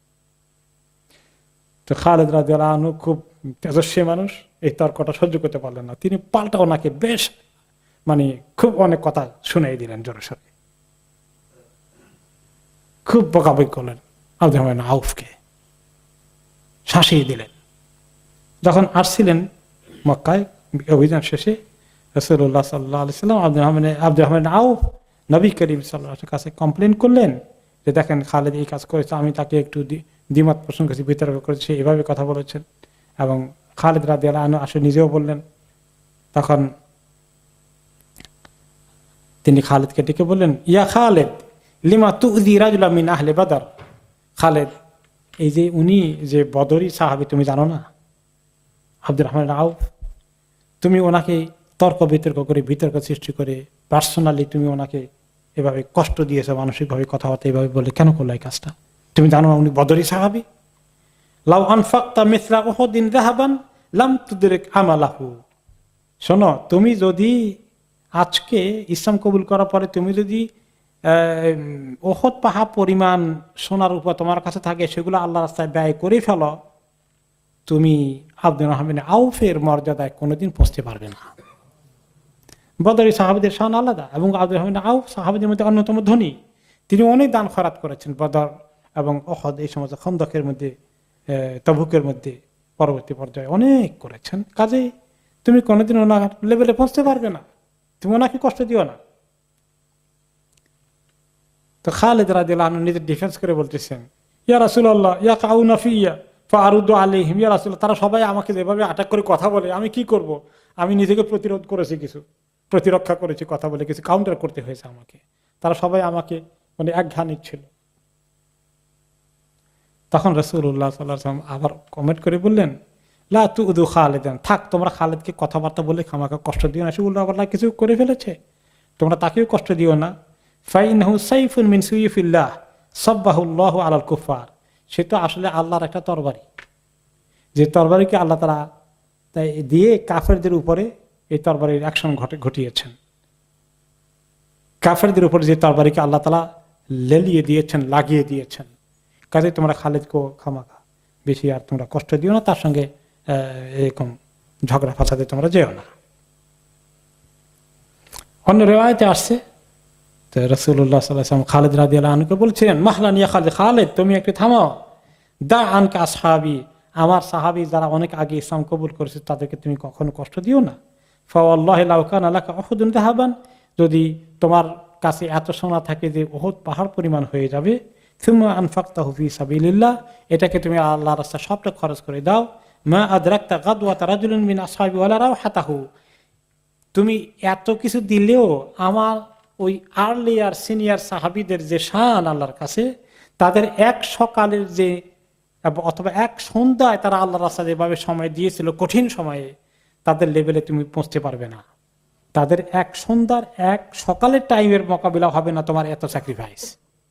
তো খালিদ রাদিয়াল্লাহু আনহু খুব তেজস্বী মানুষ, এই তর্কটা সহ্য করতে পারলেন না। তিনি পাল্টা ওনাকে বেশ মানে খুব অনেক কথা শুনাই দিলেন, জোরে সোরে খুব বকাবকি করলেন আব্দুর রহমান আউফকে, শাসিয়ে দিলেন। যখন আসছিলেন মক্কায় অভিযান শেষে, রাসূলুল্লাহ সাল্লাল্লাহু আলাইহি ওয়াসাল্লাম আব্দুর রহমান আব্দুর রহমান আউফ নবী করিম সাল্লাল্লাহু আলাইহি ওয়াসাল্লামের কাছে কমপ্লেন করলেন যে দেখেন খালিদ এই কাজ করেছে, আমি তাকে একটু দ্বিমত পোষণ করেছি, বিতর্ক করেছি, এভাবে কথা বলেছেন। এবং খালিদ রাদিয়াল্লাহু আনহু আসলে নিজেও বললেন। তখন তিনি খালিদকে ডেকে বললেন, ইয়া খালিদ লিমা তুযি রাজুলাম মিন আহলি বদর, খালিদ এই যে উনি যে বদরি সাহাবী তুমি জানো না, আব্দুর রহমান আউফ, তুমি ওনাকে তর্ক বিতর্ক করে বিতর্ক সৃষ্টি করে পার্সোনালি তুমি ওনাকে এভাবে কষ্ট দিয়েছো, মানসিকভাবে কথাবার্তা এভাবে বলে কেন করলো এই কাজটা? তুমি জানো না উনি বদরি সাহাবী? লাউ আনফাকতা মিসলা উহুদিন যাহাবান লাম তুদরিক আমালাহু, শোনো তুমি যদি আজকে ইসলাম কবুল করার পরে তুমি যদি উহুদ পাহাড় পরিমাণ সোনার উপর তোমার কাছে থাকে, সেগুলো আল্লাহর রাস্তায় ব্যয় করে ফেলো, তুমি আব্দুর রহমান আউফের মর্যাদায় কোনোদিন পৌঁছতে পারবে না। বদরি সাহাবীদের শান আলাদা, এবং আব্দুর রহমান আউফ সাহাবীদের মধ্যে অন্যতম ধনী। তিনি অনেক দান খয়রাত করেছেন বদর এবং উহুদ, এই সমস্ত খন্দকের মধ্যে, তাবুকের মধ্যে, পরবর্তী পর্যায়ে অনেক করেছেন। কাজে তুমি কোনোদিন ওনার লেভেলে পৌঁছতে পারবে না, তুমি ওনাকে কষ্ট দিও না। তো খালিদ রাদিয়াল্লাহু আনহু নিজের ডিফেন্স করে বলতেছেন, ইয়া রাসূলুল্লাহ ইয়া কাউনা ফিয়া ফাআরুদু আলাইহিম, ইয়া রাসূলুল্লাহ তারা সবাই আমাকে যেভাবে আটাক করে কথা বলে, আমি কি করব? আমি নিজেকে প্রতিরোধ করেছি, কিছু প্রতিরক্ষা করেছি, কথা বলে কিছু কাউন্টার করতে হয়েছে আমাকে, তারা সবাই আমাকে মানে একঘা নিচ্ছিল। তখন রাসূলুল্লাহ সাল্লাল্লাহু আলাইহি ওয়াসাল্লাম আবার কমেন্ট করে বললেন, লা তুযু খালিদান, থাক তোমরা খালিদকে কথাবার্তা বলে খামাকা কষ্ট দিও না, সেগুলো আবার কিছু করে ফেলেছে, তোমরা তাকেও কষ্ট দিও না। ফাইনহু সাইফুন মিন সুয়ুফিল্লাহ সাব্বাহুল্লাহু আলাল কুফার, সে তো আসলে আল্লাহর একটা তরবারি, যে তরবারিকে আল্লাহ তাআলা তাই দিয়ে কাফেরদের উপরে এই তরবারির অ্যাকশন ঘটে ঘটিয়েছেন। কাফেরদের উপরে যে তরবারিকে আল্লাহ তাআলা লেলিয়ে দিয়েছেন, লাগিয়ে দিয়েছেন, কাজে তোমরা খালিদকে খামাকা বেশি আর তোমরা কষ্ট দিও না, তার সঙ্গে এরকম ঝগড়া ফাসাদে তোমরা যেও না। অন্য রেওয়ায়তে আসছে তো রাসূলুল্লাহ সাল্লাল্লাহু আলাইহি ওয়াসাল্লাম খালিদ রাদিয়াল্লাহু আনহুকে বলছিলেন, মাহলান ইয়া খালিদ, খালিদ তুমি একটু থামাও, দা আনকা আসহাবি, আমার সাহাবী যারা অনেক আগে ইসলাম কবুল করেছে তাদেরকে তুমি কখনো কষ্ট দিও না। ফাওয়াল্লাহি লাউ কানা লাকা উহুদুন যাহাবান, যদি তোমার কাছে এত সোনা থাকে যে উহুদ পাহাড় পরিমাণ হয়ে যাবে, সুম্মা আনফাকতাহু ফি সাবিলিল্লাহ, এটাকে তুমি আল্লাহর রাস্তায় সবটা খরচ করে দাও, মা আদরাকতা গাদওয়াতা রাজুলিন মিন আসহাবি ওয়ালা রাওহাতাহু, তুমি এত কিছু দিলেও আমার ওই আর্লিয়ার সিনিয়র সাহাবীদের যে শান আল্লাহর কাছে, তাদের এক সকালের যে অথবা এক সন্ধ্যায় তারা আল্লাহর রাস্তায় যেভাবে সময় দিয়েছিল কঠিন সময়ে, তাদের লেভেলে তুমি পৌঁছতে পারবে না। তাদের এক সন্ধ্যার এক সকালের টাইমের মোকাবিলা হবে না তোমার এত স্যাক্রিফাইস।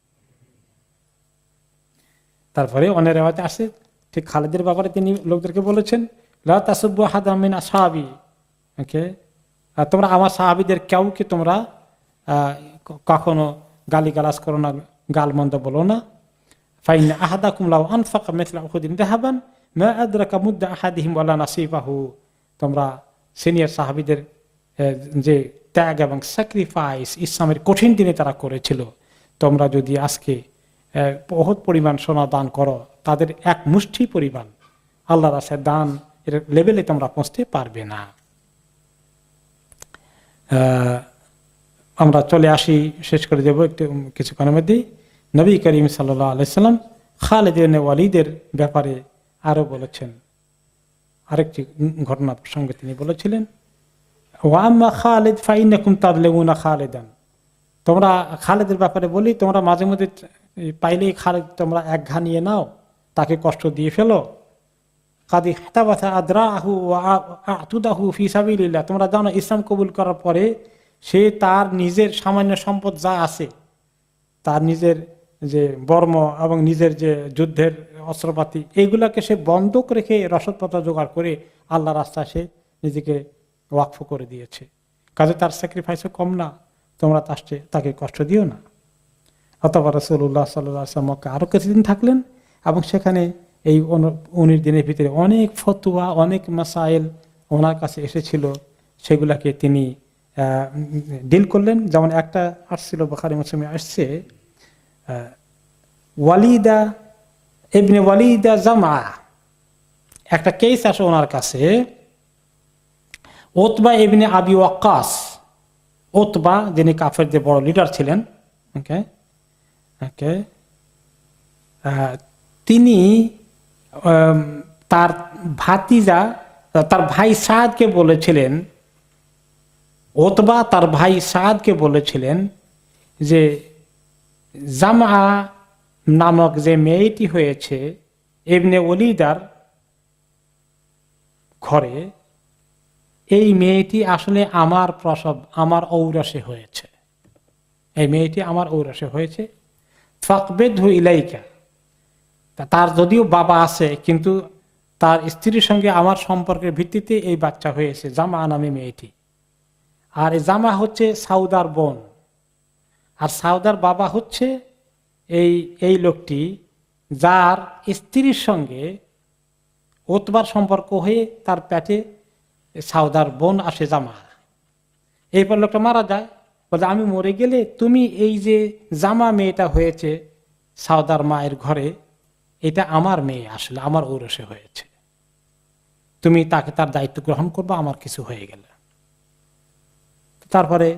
তারপরে অনেক রেওয়ায়েতে আসে ঠিক খালিদের ব্যাপারে তিনি লোকদেরকে বলেছেন, লা তাসুব্বু আহাদাম মিন আসহাবি, ওকে, তোমরা আমার সাহাবীদের কাউকে তোমরা কখনো গালিগালাজ করো না, গালমন্দ বলো না। ফাইন আহাদাকুম লাউ আনফাকা মিসলা উহুদিন যাহাবান মা আদরাকা মুদ্দা আহাদিহিম ওয়ালা নাসিফাহু, তোমরা সিনিয়র সাহাবীদের যে ত্যাগ এবং স্যাক্রিফাইস ইসলামের কঠিন দিনে তারা করেছিল, তোমরা যদি আজকে বহুত পরিমাণ সোনা দান করো, তাদের এক মুষ্টি পরিমাণ আল্লাহর রাস্তায় দান এর লেভেলে তোমরা পৌঁছতে পারবে না। আমরা চলে আসি, শেষ করে দেবো একটু কিছুক্ষণের মধ্যেই। নবী করিম সাল্লাল্লাহু আলাইহি সাল্লাম খালিদ ইবনে ওয়ালিদের ব্যাপারে আরো বলেছেন, আরেকটি ঘটনা প্রসঙ্গে তিনি বলেছিলেন, ওয়া আম্মা খালিদ ফাইন্নাকুম তাদলিমুনা খালিদান, তোমরা খালিদের ব্যাপারে বলি, তোমরা মাঝে মধ্যে পাইলেই খালিদ তোমরা এক ঘা নিয়ে নাও, তাকে কষ্ট দিয়ে ফেলো। কাদি হাতাবাথা আদরাহু ওয়া আতুদাহু ফি সাবিলিল্লাহ, তোমরা জানো ইসলাম কবুল করার পরে সে তার নিজের সামান্য সম্পদ যা আছে, তার নিজের যে বর্ম এবং নিজের যে যুদ্ধের অস্ত্রপাতি, এইগুলাকে সে বন্ধক রেখে রসদপত্র জোগাড় করে আল্লাহ রাস্তায় সে নিজেকে ওয়াকফ করে দিয়েছে। কাজে তার স্যাক্রিফাইসও কম না, তোমরা তাকে কষ্ট দিও না। অথবা রাসূলুল্লাহ সাল্লাল্লাহু আলাইহি ওয়াসাল্লাম মক্কায় আরো কিছুদিন থাকলেন এবং সেখানে এই উনিশ দিনের ভিতরে অনেক ফতোয়া, অনেক মাসাইল ওনার কাছে এসেছিল, সেগুলাকে তিনি ডিল করলেন। যেমন একটা আসছিল, বুখারী মুসলিমে আসছে, ওয়ালিদা ইবনে ওয়ালিদা জামা, একটা কেস আসে ওনার কাছে। উতবা ইবনে আবি ওয়াক্কাস, উতবা যিনি কাফেরদের বড় লিডার ছিলেন, ওকে ওকে তিনি তার ভাতিজা, তার ভাই সাদকে বলেছিলেন, উতবা তার ভাই সাদকে বলেছিলেন যে জামা নামক যে মেয়েটি হয়েছে ইবনে ওয়ালিদার ঘরে, এই মেয়েটি আসলে আমার প্রসব, আমার ঔরসে হয়েছে, এই মেয়েটি আমার ঔরসে হয়েছে। ফাকবেদহু ইলাইকা, তার যদিও বাবা আছে কিন্তু তার স্ত্রীর সঙ্গে আমার সম্পর্কের ভিত্তিতে এই বাচ্চা হয়েছে, জামা নামে মেয়েটি। আর এই জামা হচ্ছে সাউদার বোন, আর সাউদার বাবা হচ্ছে এই এই লোকটি যার স্ত্রীর সঙ্গে উতবার সম্পর্ক হয়ে তার পেটে সাউদার বোন আসে জামা। এরপর লোকটা মারা যায়, বলে আমি মরে গেলে তুমি এই যে জামা মেয়েটা হয়েছে সাউদার মায়ের ঘরে, এটা আমার মেয়ে, আসলে আমার ঔরসে হয়েছে, তুমি তাকে তার দায়িত্ব গ্রহণ করবা আমার কিছু হয়ে গেলে। তারপরে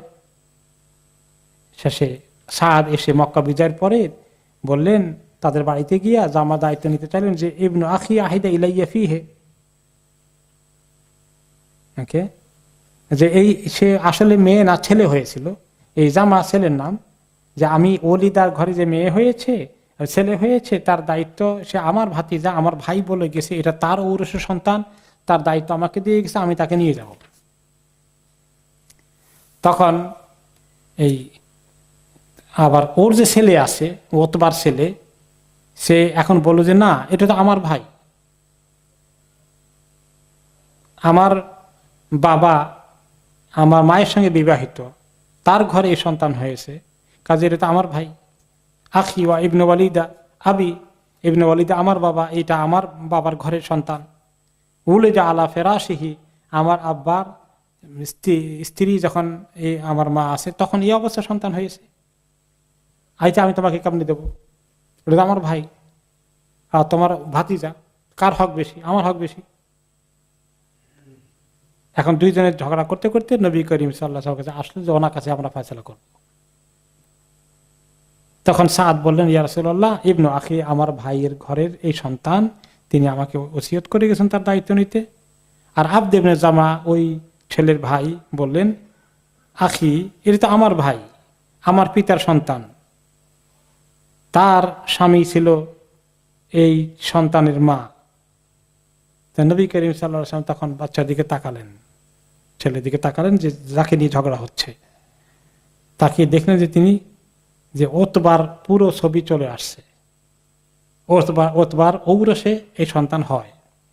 শেষে সাদ এসে মক্কা বিজয়ের পরে বললেন, তাদের বাড়িতে গিয়া জামা দায়িত্ব নিতে চাইলেন যে ইবনু আখি আহিদা ইলাইয়া ফিহে, ওকে, যে এই সে আসলে মেয়ে না ছেলে হয়েছিল, এই জামা ছেলের নাম, যে আমি ওলিদার ঘরে যে মেয়ে হয়েছে ছেলে হয়েছে তার দায়িত্ব সে আমার ভাতিজা, আমার ভাই বলে গেছে, এটা তার ঔরসের সন্তান, তার দায়িত্ব আমাকে দিয়ে গেছে, আমি তাকে নিয়ে যাব। তখন এই আবার ওর যে ছেলে আছে, ওতবার ছেলে, সে এখন বলল যে না, এটা তো আমার ভাই, আমার বাবা আমার মায়ের সঙ্গে বিবাহিত, তার ঘরে এই সন্তান হয়েছে, কাজে এটা তো আমার ভাই। আখি ওয়া ইবনে ওয়ালিদা আবি, ইবনে ওয়ালিদা আমার বাবা, এটা আমার বাবার ঘরের সন্তান। উলিদা আলা ফেরাশিহি, আমার আব্বার স্ত্রী যখন এই আমার মা আছে তখন এই অবস্থা সন্তান হয়েছে, আইতে আমি তোমাকে কেমনি দেবো, ওটা আমার ভাই আর তোমার ভাতিজা, কার হক বেশি? আমার হক বেশি। এখন দুইজনের ঝগড়া করতে করতে নবী করিম সাল্লাল্লাহু আলাইহি ওয়াসাল্লাম কাছে আসলে যে ওনার কাছে আমরা ফয়সালা করব। তখন সাদ বললেন, ইয়া রাসূলুল্লাহ, ইবনু আখি, আমার ভাইয়ের ঘরের এই সন্তান, তিনি আমাকে ওসিয়ত করে গেছেন তার দায়িত্ব নিতে। আর আবদ ইবনে জামা, ওই ছেলের ভাই, বললেন, আখি, এটা তো আমার ভাই, আমার পিতার সন্তান, তার স্বামী ছিল এই সন্তানের মা। নবী করিম সাল্লাল্লাহু আলাইহি ওয়াসাল্লাম তখন বাচ্চার দিকে তাকালেন, ছেলের দিকে তাকালেন, যে যাকে নিয়ে ঝগড়া হচ্ছে, তাকে দেখলেন যে তিনি যে ওতবার পুরো ছবি চলে আসছে, ওতবার ওতবার ঔরসে এই সন্তান হয়,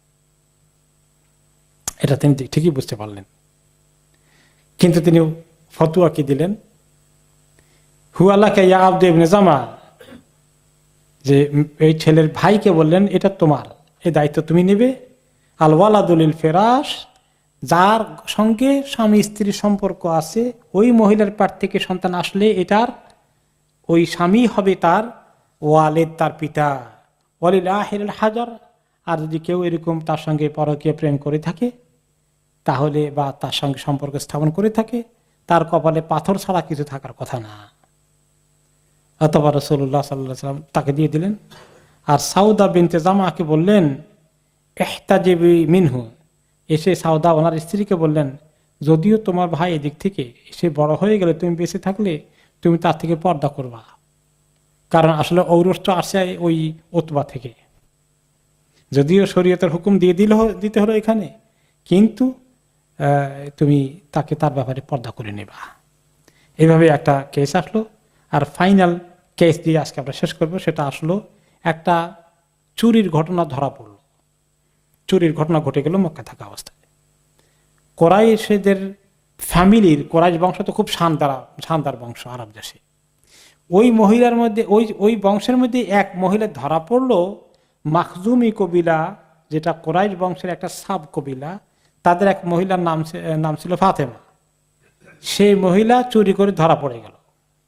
এটা তিনি ঠিকই বুঝতে পারলেন। কিন্তু তিনি ফতুয়া কি দিলেন, হুয়ালাকা ইয়া আবদ ইবনে জামা, যে এই ছেলের ভাইকে বললেন, এটা তোমার, এই দায়িত্ব তুমি নেবে। আল ওয়ালাদুল ফেরাশ, যার সঙ্গে স্বামী স্ত্রীর সম্পর্ক আছে, ওই মহিলার পেট থেকে সন্তান আসলে এটার ওই স্বামী হবে তার ওয়ালেদ, তার পিতা। ওয়ালিল আখিরিল হাজার, আর যদি কেউ এরকম তার সঙ্গে পরকীয়া প্রেম করে থাকে তাহলে, বা তার সঙ্গে সম্পর্ক স্থাপন করে থাকে, তার কপালে পাথর ছাড়া কিছু থাকার কথা না। অথবা রাসূলুল্লাহ সাল্লাল্লাহু আলাইহি ওয়াসাল্লাম তাকে দিয়ে দিলেন। আর সাউদা বিনতে জামাকে বললেন, ইহতাজিবি মিনহু, এসে সাউদা ওনার স্ত্রীকে বললেন, যদিও তোমার ভাই এদিক থেকে এসে বড় হয়ে গেলে, তুমি বেঁচে থাকলে তুমি তার থেকে পর্দা করবা, কারণ আসলে ঔরস তো আসে ওই ওতবা থেকে। যদিও শরীয়তের হুকুম দিয়ে দিল দিতে হলো এখানে, কিন্তু তুমি তাকে তার ব্যাপারে পর্দা করে নেবা। এইভাবে একটা কেস আসলো। আর ফাইনাল কেস দিয়ে আজকে আমরা শেষ করবো, সেটা আসলো একটা চুরির ঘটনা ধরা পড়লো। চুরির ঘটনা ঘটে গেল মক্কা থাকা অবস্থায়। কোরাইশদের ফ্যামিলির, কোরাইশ বংশ তো খুব শানদার শানদার বংশ আরব দেশে। ওই মহিলার মধ্যে, ওই ওই বংশের মধ্যে এক মহিলা ধরা পড়লো, মাখজুমি কবিলা, যেটা কোরাইশ বংশের একটা সাব কবিলা, তাদের এক মহিলার নাম নাম ছিল ফাতেমা। সেই মহিলা চুরি করে ধরা পড়ে গেল।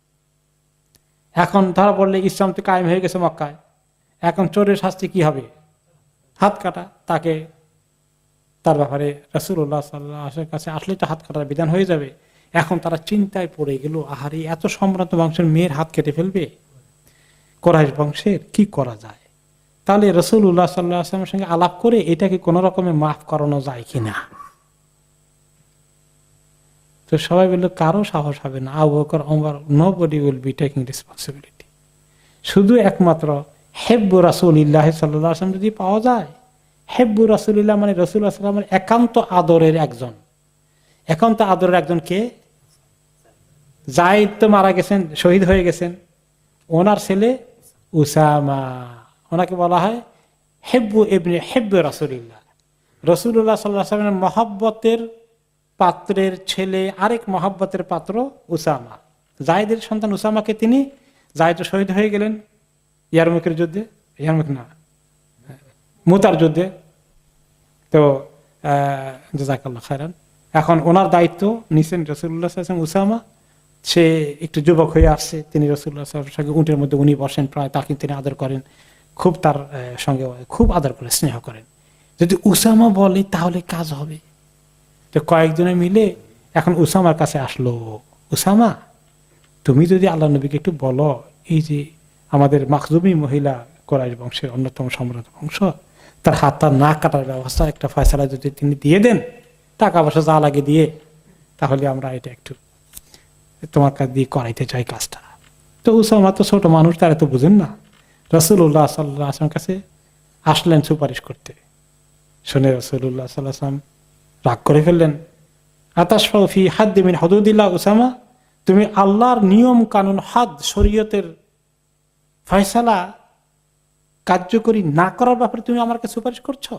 এখন ধরা পড়লে ইসলাম তো কায়েম হয়ে গেছে মক্কায়, এখন চোরের শাস্তি কি হবে? হাত কাটা। তাকে, তার ব্যাপারে রাসূলুল্লাহ সাল্লাল্লাহু আলাইহি ওয়াসাল্লামের কাছে আসলে তো হাত কাটার বিধান হয়ে যাবে। এখন তারা চিন্তায় পড়ে গেল, আহারে, এত সম্ভ্রান্ত বংশের মেয়ের হাত কেটে ফেলবে কোরাইশ বংশের, কি করা যায়? তাহলে রাসূলুল্লাহ সাল্লাল্লাহু আলাইহি ওয়াসাল্লামের সঙ্গে আলাপ করে এটাকে কোন রকমে মাফ করানো যায় কিনা। তো সবাই বলল, কারো সাহস হবে না, Abu Bakr, Umar, nobody will be taking responsibility. শুধু একমাত্র হেব্বু রাসূলিল্লাহ সাল্লাল্লাহু আলাইহি ওয়াসাল্লাম যদি পাওয়া যায়। হেব্বু রাসূলিল্লাহ মানে রাসূলুল্লাহ সাল্লাল্লাহু আলাইহি ওয়াসাল্লামের একান্ত আদরের একজন। একান্ত আদরের একজন কে? যায়েদ তো মারা গেছেন, শহীদ হয়ে গেছেন, ওনার ছেলে উসামা, ওনাকে বলা হয় হেব্বু ইবনে হেব্বু রাসূলিল্লাহ। রাসূলুল্লাহ সাল্লাল্লাহু আলাইহি ওয়াসাল্লামের মহব্বতের পাত্রের ছেলে আরেক মহব্বতের পাত্র উসামা। জায়েদের সন্তান উসামাকে তিনি, জায়েদ শহীদ হয়ে গেলেন ইয়ারমুকের যুদ্ধে, ইয়ারমুক না মুতার যুদ্ধে। তো জাযাকাল্লাহু খায়রান। এখন ওনার দায়িত্ব নিছেন রাসূলুল্লাহ সাল্লাল্লাহু আলাইহি ওয়াসাল্লাম। উসামা সে একটু যুবক হয়ে আসছে, তিনি রাসূলুল্লাহ সাল্লাল্লাহু আলাইহি ওয়াসাল্লামের উটের মধ্যে উনি বসেন প্রায়, তাকে তিনি আদর করেন, খুব তার সঙ্গে খুব আদর করে স্নেহ করেন। যদি উসামা বলে তাহলে কাজ হবে। তো কয়েকজনে মিলে এখন উসামার কাছে আসলো, উসামা, তুমি যদি আল্লাহ নবীকে একটু বলো, এই যে আমাদের মাখজুমি মহিলা কোরাইশ বংশের অন্যতম সম্রাট বংশ, তার হাত তার না কাটার ব্যবস্থা একটা ফয়সালা যদি তিনি দিয়ে দেন, টাকা পয়সা যা লাগে দিয়ে, তাহলে আমরা এটা একটু তোমার কাছে দিয়ে করাইতে চাই কাজটা। তো উসামা তো ছোট মানুষ, তারা তো বুঝেন না। রাসূলুল্লাহ সাল্লাল্লাহু আলাইহি ওয়াসাল্লামের কাছে আসলেন সুপারিশ করতে। শুনে রাসূলুল্লাহ সাল্লাল্লাহু আলাইহি ওয়াসাল্লাম রাগ করে ফেললেন। আতাশফাউ ফি হাদ্দি মিন হুদুদিল্লাহ, উসামা, তুমি আল্লাহর নিয়ম কানুন, হাদ, শরীয়তের ফয়সালা কার্যকরী না করার ব্যাপারে তুমি আমার কাছে সুপারিশ করছো?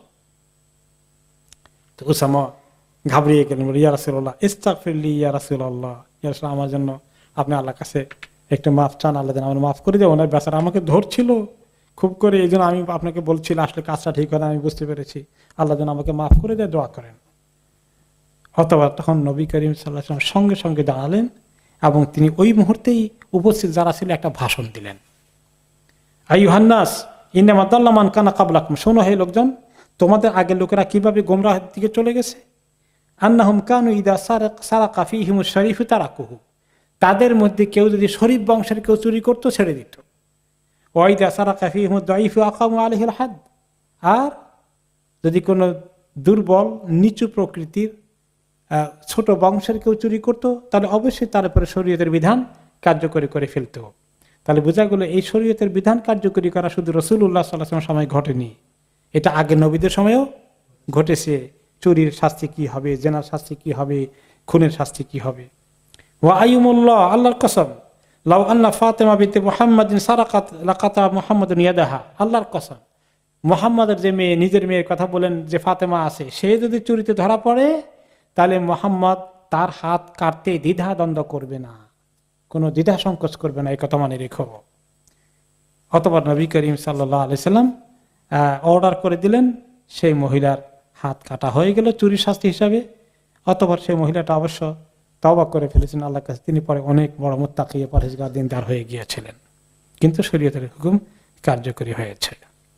তো উসামা ঘাবড়িয়ে গেলেন, ইয়া রাসূলুল্লাহ ইস্তাগফিরলি ইয়া রাসূলুল্লাহ, ইয়া রাসূলুল্লাহ, আমার জন্য আপনি আল্লাহর কাছে একটু মাফ চান, আল্লাহ যেন আমার মাফ করে দেয়। ওনার বেচারা আমাকে ধরছিল খুব করে, এই জন্য আমি আপনাকে বলছিলাম আসলে কাজটা ঠিক হয় না, আমি বুঝতে পেরেছি, আল্লাহ যেন আমাকে মাফ করে দেয়, দোয়া করেন। অথবা তখন নবী করিম সাল্লাল্লাহু আলাইহি ওয়াসাল্লাম সঙ্গে সঙ্গে দাঁড়ালেন এবং তিনি ওই মুহূর্তেই উপস্থিত যারা ছিল একটা ভাষণ দিলেন। আইয়ুহান নাস ইন্নামা দাল্লা মান কানা ক্বাবলাকুম, শোনো হে লোকজন, তোমাদের আগের লোকেরা কিভাবে গোমরাহের দিকে চলে গেছে। আন্নাহুম কানু ইদা সারাকা ফীহিমুশ শরীফু তারাকুহু, তাদের মধ্যে কেউ যদি শরীফ বংশের কেউ চুরি করতো ছেড়ে দিত। ওয়া ইদা সারাকা ফীহিমুদ দাঈফু আকামু আলাইহিল হাদ, আর যদি কোনো দুর্বল নিচু প্রকৃতির ছোট বংশের কেউ চুরি করত তাহলে অবশ্যই তার উপরে শরীয়তের বিধান কার্যকরী করে ফেলত। তাহলে বোঝা গেল এই শরীয়তের বিধান কার্যকরী করা শুধু রাসূলুল্লাহ সাল্লাল্লাহু আলাইহি ওয়াসাল্লামের সময় ঘটেনি, এটা আগে নবীদের সময়ও ঘটেছে। চুরির শাস্তি কি হবে, জেনার শাস্তি কি হবে, খুনের শাস্তি কি হবে। ওয়া আইয়ুমুল্লাহ, আল্লাহর কসম, লাউ আন্না ফাতেমা বিনতে মুহাম্মাদিন সারাকাত লাকাতা মুহাম্মাদুন ইয়াদাহা, আল্লাহর কসম, মুহাম্মাদের যে মেয়ে, নিজের মেয়ের কথা বলেন যে ফাতেমা আছে, সে যদি চুরিতে ধরা পড়ে তাহলে মুহাম্মদ তার হাত কাটতে দ্বিধা দ্বন্দ্ব করবে না, কোনো দ্বিধা সংকোচ করবে না, এই কথা মানে রেখো। অতঃপর নবী করিম সাল্লাল্লাহু আলাইহি সাল্লাম অর্ডার করে দিলেন, সেই মহিলার হাত কাটা হয়ে গেল চুরির শাস্তি হিসাবে। অতঃপর সেই মহিলাটা অবশ্য তওবা করে ফেলেছেন আল্লাহর কাছে, তিনি পরে অনেক বড় মুত্তাকি পরহেজগার দিনদার হয়ে গিয়েছিলেন, কিন্তু শরীয়তের হুকুম কার্যকরী হয়েছে।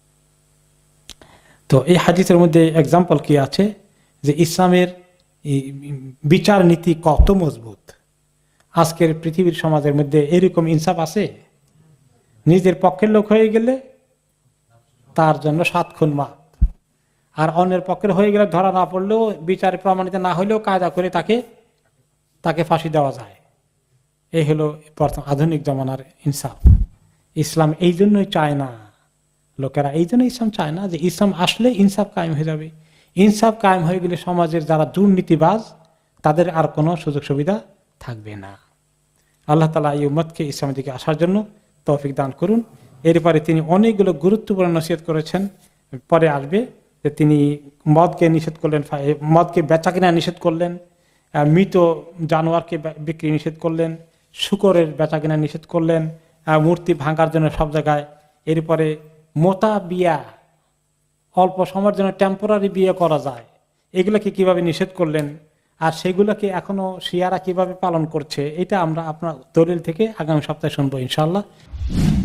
তো এই হাদিসের মধ্যে এক্সাম্পল কি আছে যে ইসলামের বিচার নীতি কত মজবুত। আজকের পৃথিবীর সমাজের মধ্যে এরকম ইনসাফ আছে, নিজের পক্ষের লোক হয়ে গেলে তার জন্য সাত খুন মাপ, আর অন্যের পক্ষের হয়ে গেলে ধরা না পড়লেও, বিচারে প্রমাণিত না হলেও কায়দা করে তাকে তাকে ফাঁসি দেওয়া যায়। এই হলো প্রথম আধুনিক জমানার ইনসাফ। ইসলাম এই জন্যই চায় না, লোকেরা এই জন্য ইসলাম চায় না যে ইসলাম আসলে ইনসাফ কায়েম হয়ে যাবে। ইনসাফ কায়েম হয়ে গেলে সমাজের যারা দুর্নীতিবাজ তাদের আর কোনো সুযোগ সুবিধা থাকবে না। আল্লাহ তাআলা এই উম্মতকে ইসলামের দিকে আসার জন্য তৌফিক দান করুন। এরপরে তিনি অনেকগুলো গুরুত্বপূর্ণ নসিহত করেছেন, পরে আসবে যে তিনি মদকে নিষেধ করলেন, মদকে বেচা কিনা নিষেধ করলেন, মৃত জানোয়ারকে বিক্রি নিষেধ করলেন, শূকরের বেচা কিনা নিষেধ করলেন, মূর্তি ভাঙার জন্য সব জায়গায়। এরপরে মোতা বিয়া, অল্প সময়ের জন্য টেম্পোরারি বিয়ে করা যায়, এগুলোকে কিভাবে নিষেধ করলেন, আর সেগুলোকে এখনো শিয়ারা কিভাবে পালন করছে, এটা আমরা আপনার দলিল থেকে আগামী সপ্তাহে শুনবো ইনশাআল্লাহ।